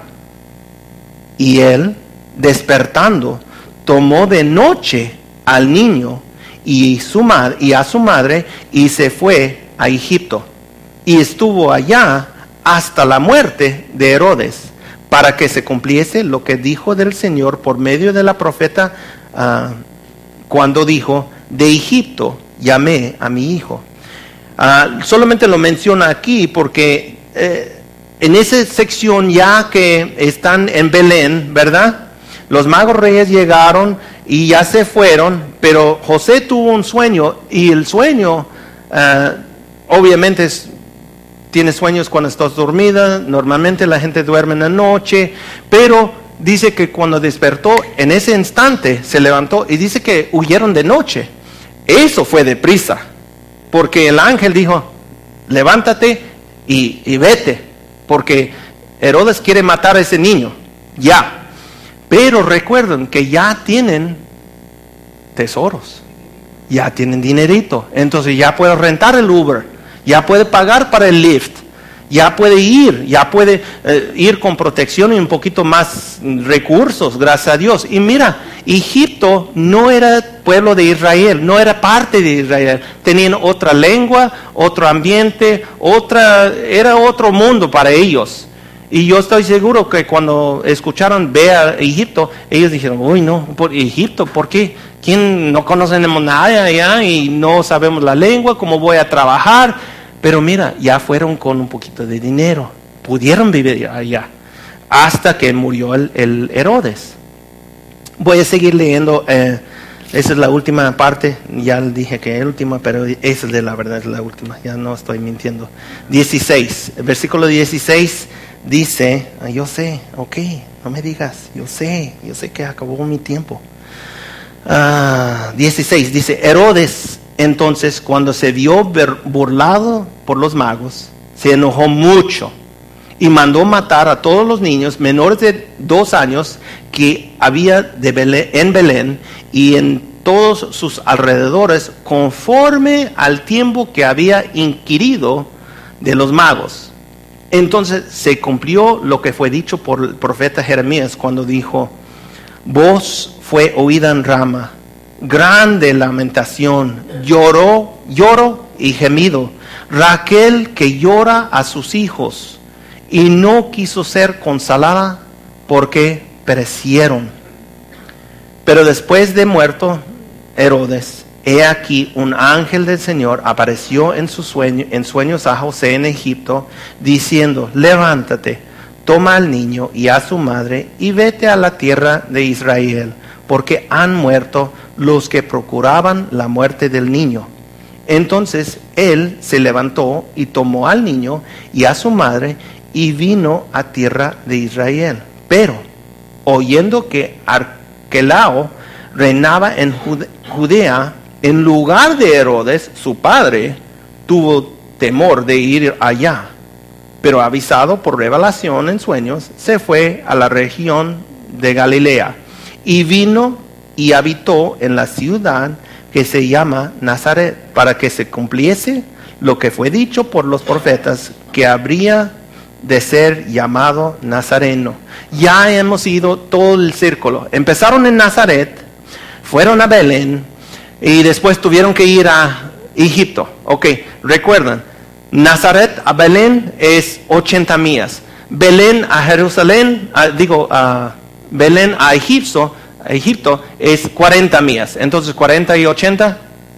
Y él, despertando, tomó de noche al niño y a su madre y se fue a Egipto. Y estuvo allá hasta la muerte de Herodes, para que se cumpliese lo que dijo del Señor por medio de la profeta, cuando dijo, de Egipto llamé a mi hijo. Solamente lo menciona aquí porque en esa sección ya que están en Belén, ¿verdad? Los magos reyes llegaron y ya se fueron, pero José tuvo un sueño y el sueño, obviamente tiene sueños cuando estás dormida, normalmente la gente duerme en la noche, pero dice que cuando despertó, en ese instante se levantó y dice que huyeron de noche. Eso fue deprisa, porque el ángel dijo, levántate y vete, porque Herodes quiere matar a ese niño, ya. Pero recuerden que ya tienen tesoros, ya tienen dinerito, entonces ya puede rentar el Uber, ya puede pagar para el Lyft, ya puede ir con protección y un poquito más recursos, gracias a Dios. Y mira, Egipto no era pueblo de Israel, no era parte de Israel, tenían otra lengua, otro ambiente, era otro mundo para ellos. Y yo estoy seguro que cuando escucharon ve a Egipto, ellos dijeron, uy no, por Egipto, ¿por qué? ¿Quién? No conocemos nada allá y no sabemos la lengua, ¿cómo voy a trabajar? Pero mira, ya fueron con un poquito de dinero, pudieron vivir allá, hasta que murió el Herodes. Voy a seguir leyendo, esa es la última parte, ya dije que es la última, pero esa de la verdad es la última, ya no estoy mintiendo. 16, el versículo 16 dice, yo sé, ok, no me digas, yo sé que acabó mi tiempo. 16 dice, Herodes entonces cuando se vio burlado por los magos, se enojó mucho y mandó matar a todos los niños menores de 2 años que había en Belén y en todos sus alrededores, conforme al tiempo que había inquirido de los magos. Entonces se cumplió lo que fue dicho por el profeta Jeremías cuando dijo, voz fue oída en Rama, grande lamentación, lloro y gemido, Raquel que llora a sus hijos y no quiso ser consolada porque perecieron. Pero después de muerto Herodes, he aquí un ángel del Señor apareció en sueños a José en Egipto, diciendo, levántate, toma al niño y a su madre y vete a la tierra de Israel, porque han muerto los que procuraban la muerte del niño. Entonces él se levantó y tomó al niño y a su madre y vino a tierra de Israel. Pero oyendo que Arquelao reinaba en Judea, en lugar de Herodes, su padre, tuvo temor de ir allá. Pero avisado por revelación en sueños, se fue a la región de Galilea y vino y habitó en la ciudad que se llama Nazaret, para que se cumpliese lo que fue dicho por los profetas, que habría de ser llamado Nazareno. Ya hemos ido todo el círculo. Empezaron en Nazaret, fueron a Belén y después tuvieron que ir a Egipto. Ok, recuerdan, Nazaret a Belén es 80 millas. Belén a Jerusalén, Belén a Egipto es 40 millas. Entonces 40 y 80,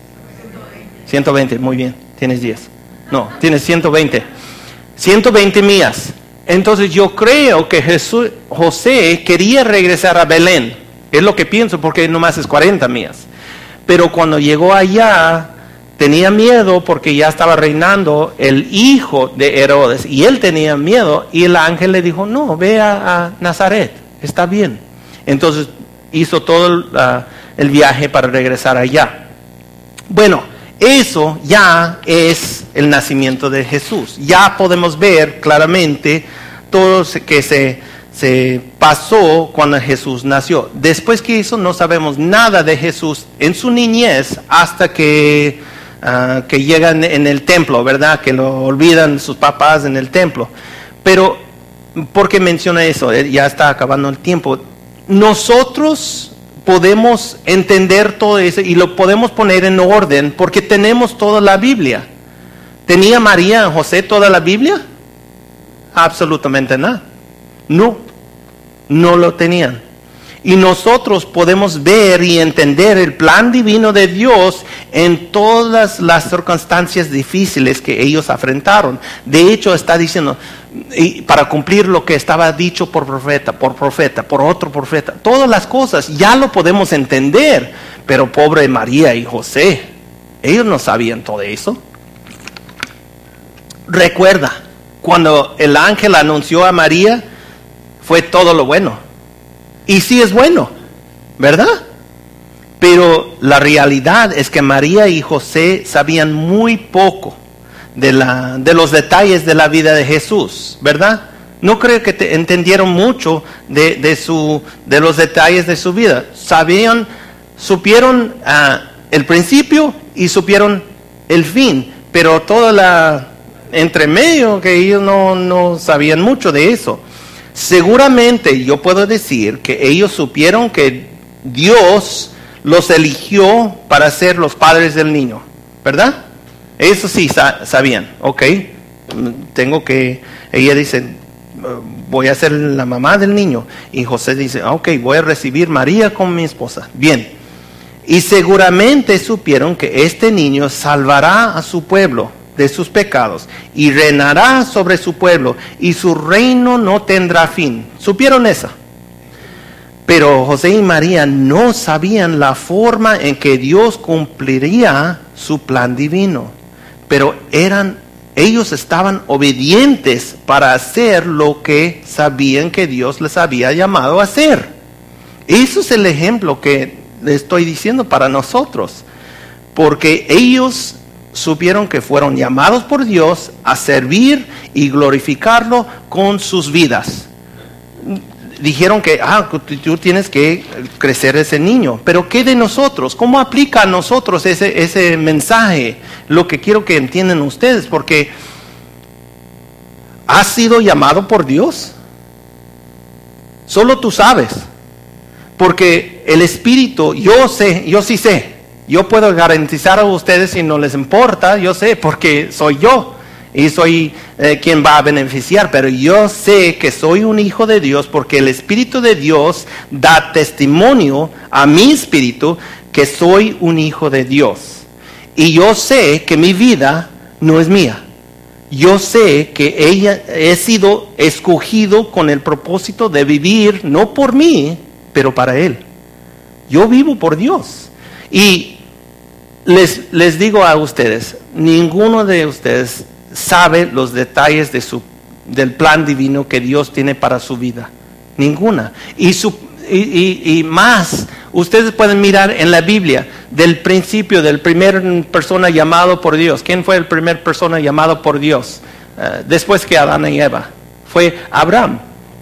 120, muy bien, tienes 10. No, tienes 120. 120 millas. Entonces yo creo que José quería regresar a Belén. Es lo que pienso, porque nomás es 40 millas. Pero cuando llegó allá, tenía miedo porque ya estaba reinando el hijo de Herodes. Y él tenía miedo y el ángel le dijo, no, ve a Nazaret, está bien. Entonces hizo todo el viaje para regresar allá. Bueno, eso ya es el nacimiento de Jesús. Ya podemos ver claramente todo lo que se pasó cuando Jesús nació. Después que eso no sabemos nada de Jesús en su niñez hasta que llegan en el templo, ¿verdad? Que lo olvidan sus papás en el templo. Pero, ¿por qué menciona eso? Ya está acabando el tiempo. Nosotros podemos entender todo eso y lo podemos poner en orden porque tenemos toda la Biblia. ¿Tenía María y José toda la Biblia? Absolutamente nada. No lo tenían. Y nosotros podemos ver y entender el plan divino de Dios en todas las circunstancias difíciles que ellos enfrentaron. De hecho, está diciendo, y para cumplir lo que estaba dicho por profeta, por otro profeta, todas las cosas ya lo podemos entender. Pero pobre María y José, ellos no sabían todo eso. Recuerda, cuando el ángel anunció a María, fue todo lo bueno. Y sí es bueno, ¿verdad? Pero la realidad es que María y José sabían muy poco de los detalles de la vida de Jesús, ¿verdad? No creo que entendieron mucho de los detalles de su vida. Supieron el principio y supieron el fin, pero todo entre medio que ellos no sabían mucho de eso. Seguramente yo puedo decir que ellos supieron que Dios los eligió para ser los padres del niño, ¿verdad? Eso sí sabían, ok. Ella dice, voy a ser la mamá del niño. Y José dice, ok, voy a recibir María como mi esposa. Bien. Y seguramente supieron que este niño salvará a su pueblo de sus pecados y reinará sobre su pueblo y su reino no tendrá fin. ¿Supieron eso? Pero José y María no sabían la forma en que Dios cumpliría su plan divino. Pero ellos estaban obedientes para hacer lo que sabían que Dios les había llamado a hacer. Eso es el ejemplo que les estoy diciendo para nosotros. Porque ellos supieron que fueron llamados por Dios a servir y glorificarlo con sus vidas. Dijeron que tú tienes que crecer ese niño. Pero ¿qué de nosotros? ¿Cómo aplica a nosotros ese mensaje? Lo que quiero que entiendan ustedes, porque ¿has sido llamado por Dios? Solo tú sabes. Porque el Espíritu, yo sí sé. Yo puedo garantizar a ustedes, si no les importa, yo sé, porque soy yo. Y soy quien va a beneficiar, pero yo sé que soy un hijo de Dios porque el Espíritu de Dios da testimonio a mi espíritu que soy un hijo de Dios. Y yo sé que mi vida no es mía. Yo sé que he sido escogido con el propósito de vivir, no por mí, pero para Él. Yo vivo por Dios. Y les digo a ustedes, ninguno de ustedes sabe los detalles del plan divino que Dios tiene para su vida. Ninguna. Y más, ustedes pueden mirar en la Biblia, del principio, del primer persona llamado por Dios. ¿Quién fue el primer persona llamado por Dios? Después que Adán y Eva. Fue Abraham.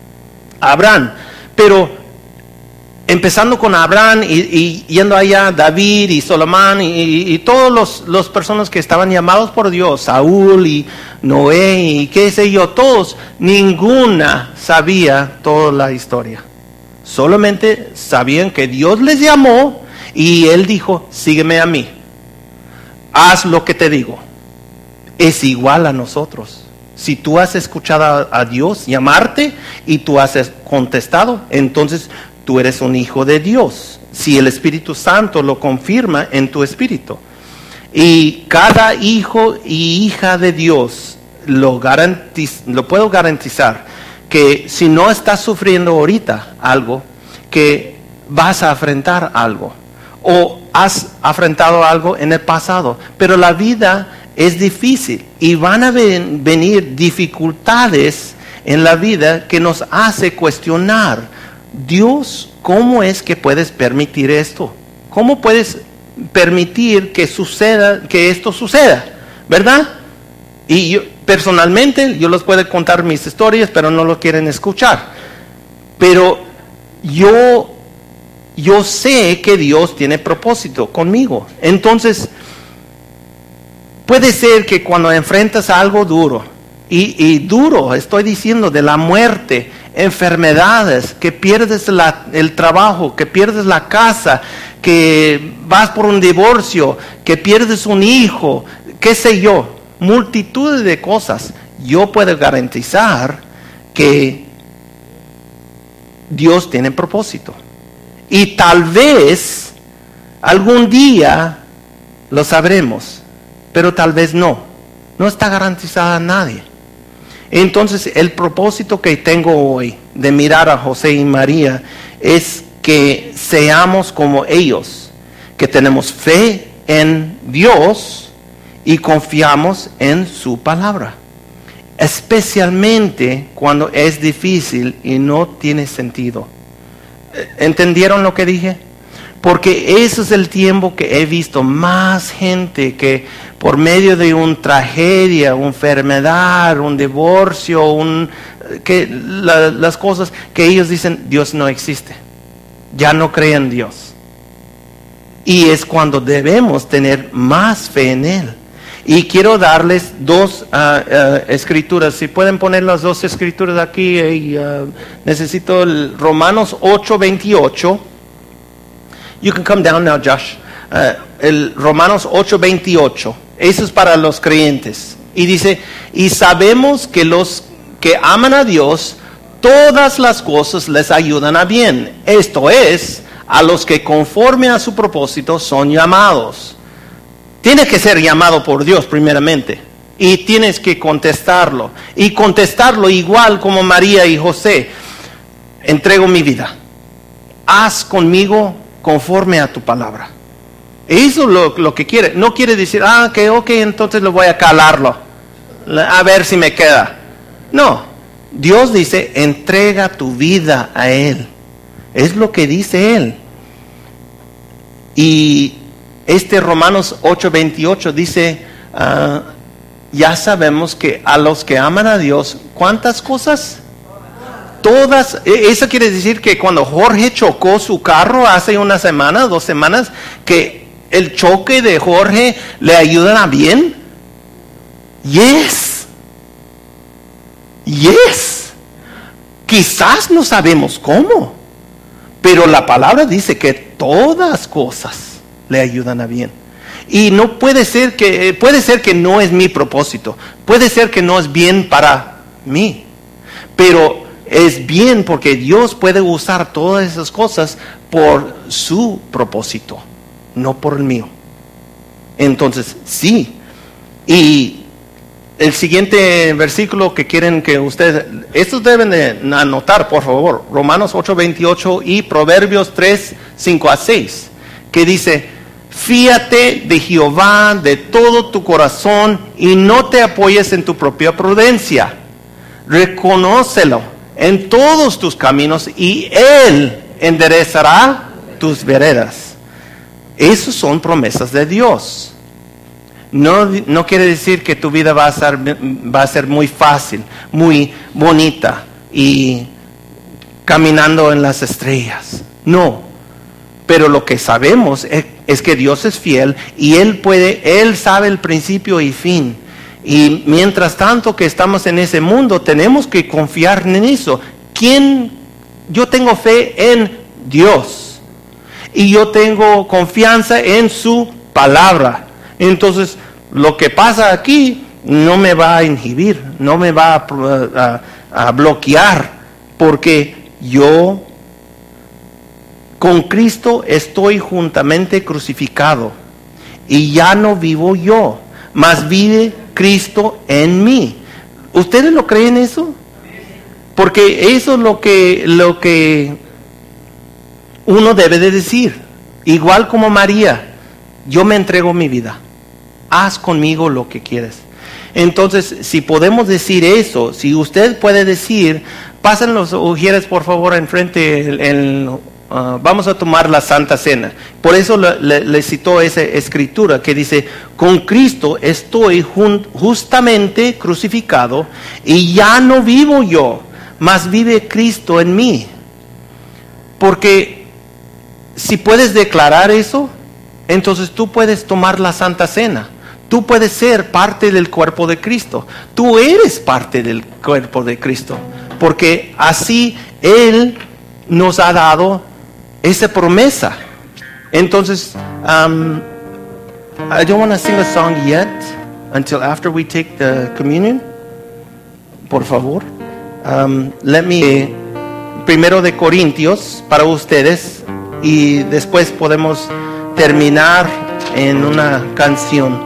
Pero empezando con Abraham y yendo allá David y Salomón y todos los personas que estaban llamados por Dios, Saúl y Noé y qué sé yo, todos, ninguna sabía toda la historia. Solamente sabían que Dios les llamó y Él dijo, sígueme a mí, haz lo que te digo. Es igual a nosotros. Si tú has escuchado a Dios llamarte y tú has contestado, entonces tú eres un hijo de Dios, si el Espíritu Santo lo confirma en tu espíritu. Y cada hijo y hija de Dios lo puedo garantizar, que si no estás sufriendo ahorita algo, que vas a enfrentar algo, o has enfrentado algo en el pasado, pero la vida es difícil y van a venir dificultades en la vida que nos hace cuestionar, Dios, ¿cómo es que puedes permitir esto? ¿Cómo puedes permitir que esto suceda? ¿Verdad? Y yo, personalmente, yo les puedo contar mis historias, pero no lo quieren escuchar. Pero yo sé que Dios tiene propósito conmigo. Entonces, puede ser que cuando enfrentas algo duro, y duro, estoy diciendo, de la muerte, enfermedades, que pierdes el trabajo, que pierdes la casa, que vas por un divorcio, que pierdes un hijo, qué sé yo, multitud de cosas, yo puedo garantizar que Dios tiene propósito. Y tal vez algún día lo sabremos, pero tal vez no. No está garantizada a nadie. Entonces, el propósito que tengo hoy de mirar a José y María es que seamos como ellos, que tenemos fe en Dios y confiamos en su palabra. Especialmente cuando es difícil y no tiene sentido. ¿Entendieron lo que dije? Porque ese es el tiempo que he visto más gente que por medio de una tragedia, una enfermedad, un divorcio, las cosas que ellos dicen, Dios no existe. Ya no creen en Dios. Y es cuando debemos tener más fe en Él. Y quiero darles dos escrituras. Si pueden poner las dos escrituras aquí. Necesito el Romanos 8:28. You can come down now, Josh. El Romanos 8:28. Eso es para los creyentes. Y dice, y sabemos que los que aman a Dios, todas las cosas les ayudan a bien. Esto es, a los que conforme a su propósito son llamados. Tienes que ser llamado por Dios primeramente. Y tienes que contestarlo. Y contestarlo igual como María y José. Entrego mi vida. Haz conmigo conforme a tu palabra. Eso es lo que quiere. No quiere decir, ok, entonces lo voy a calarlo. A ver si me queda. No. Dios dice, entrega tu vida a Él. Es lo que dice Él. Y Romanos 8:28 dice, ya sabemos que a los que aman a Dios, ¿cuántas cosas? Todas. Eso quiere decir que cuando Jorge chocó su carro hace una semana, 2 semanas, que el choque de Jorge le ayudan a bien. Yes. Quizás no sabemos cómo, pero la palabra dice que todas cosas le ayudan a bien. Y no puede ser que no es mi propósito, puede ser que no es bien para mí, pero es bien porque Dios puede usar todas esas cosas por su propósito, no por el mío. Entonces, sí. Y el siguiente versículo que quieren que ustedes, estos deben de anotar, por favor, Romanos 8:28 y Proverbios 3:5-6, que dice, fíate de Jehová de todo tu corazón y no te apoyes en tu propia prudencia. Reconócelo en todos tus caminos y Él enderezará tus veredas. Esas son promesas de Dios. No quiere decir que tu vida va a ser muy fácil, muy bonita y caminando en las estrellas. No. Pero lo que sabemos es que Dios es fiel y Él sabe el principio y fin. Y mientras tanto que estamos en ese mundo, tenemos que confiar en eso. Yo tengo fe en Dios. Y yo tengo confianza en su palabra. Entonces, lo que pasa aquí no me va a inhibir, no me va a bloquear, porque yo con Cristo estoy juntamente crucificado y ya no vivo yo, mas vive Cristo en mí. ¿Ustedes lo creen eso? Porque eso es lo que uno debe de decir. Igual como María, yo me entrego mi vida. Haz conmigo lo que quieres. Entonces, si podemos decir eso, si usted puede decir, pasen los ujieres por favor enfrente, vamos a tomar la Santa Cena. Por eso le citó esa escritura que dice, con Cristo estoy justamente crucificado y ya no vivo yo, mas vive Cristo en mí. Porque si puedes declarar eso, entonces tú puedes tomar la Santa Cena. Tú puedes ser parte del cuerpo de Cristo. Tú eres parte del cuerpo de Cristo. Porque así Él nos ha dado esa promesa. Entonces, I don't want to sing a song yet until after we take the communion. Por favor. Let me, 1 de Corintios para ustedes. y después podemos terminar en una canción.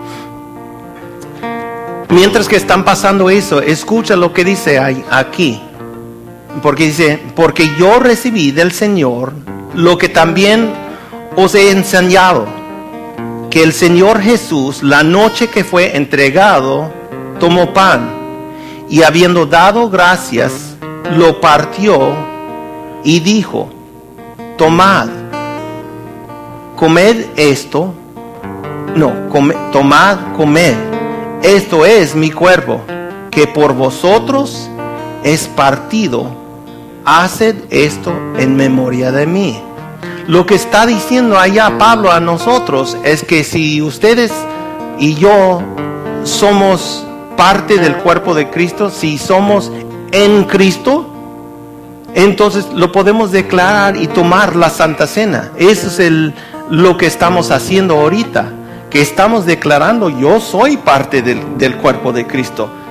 Mientras que están pasando eso, escucha lo que dice aquí. Porque dice, porque yo recibí del Señor lo que también os he enseñado, que el Señor Jesús, la noche que fue entregado, tomó pan, y habiendo dado gracias, lo partió y dijo, tomad, comed esto, tomad, comed, esto es mi cuerpo, que por vosotros es partido, haced esto en memoria de mí. Lo que está diciendo allá Pablo a nosotros es que si ustedes y yo somos parte del cuerpo de Cristo, si somos en Cristo, entonces lo podemos declarar y tomar la Santa Cena. Eso es lo que estamos haciendo ahorita, que estamos declarando, yo soy parte del cuerpo de Cristo.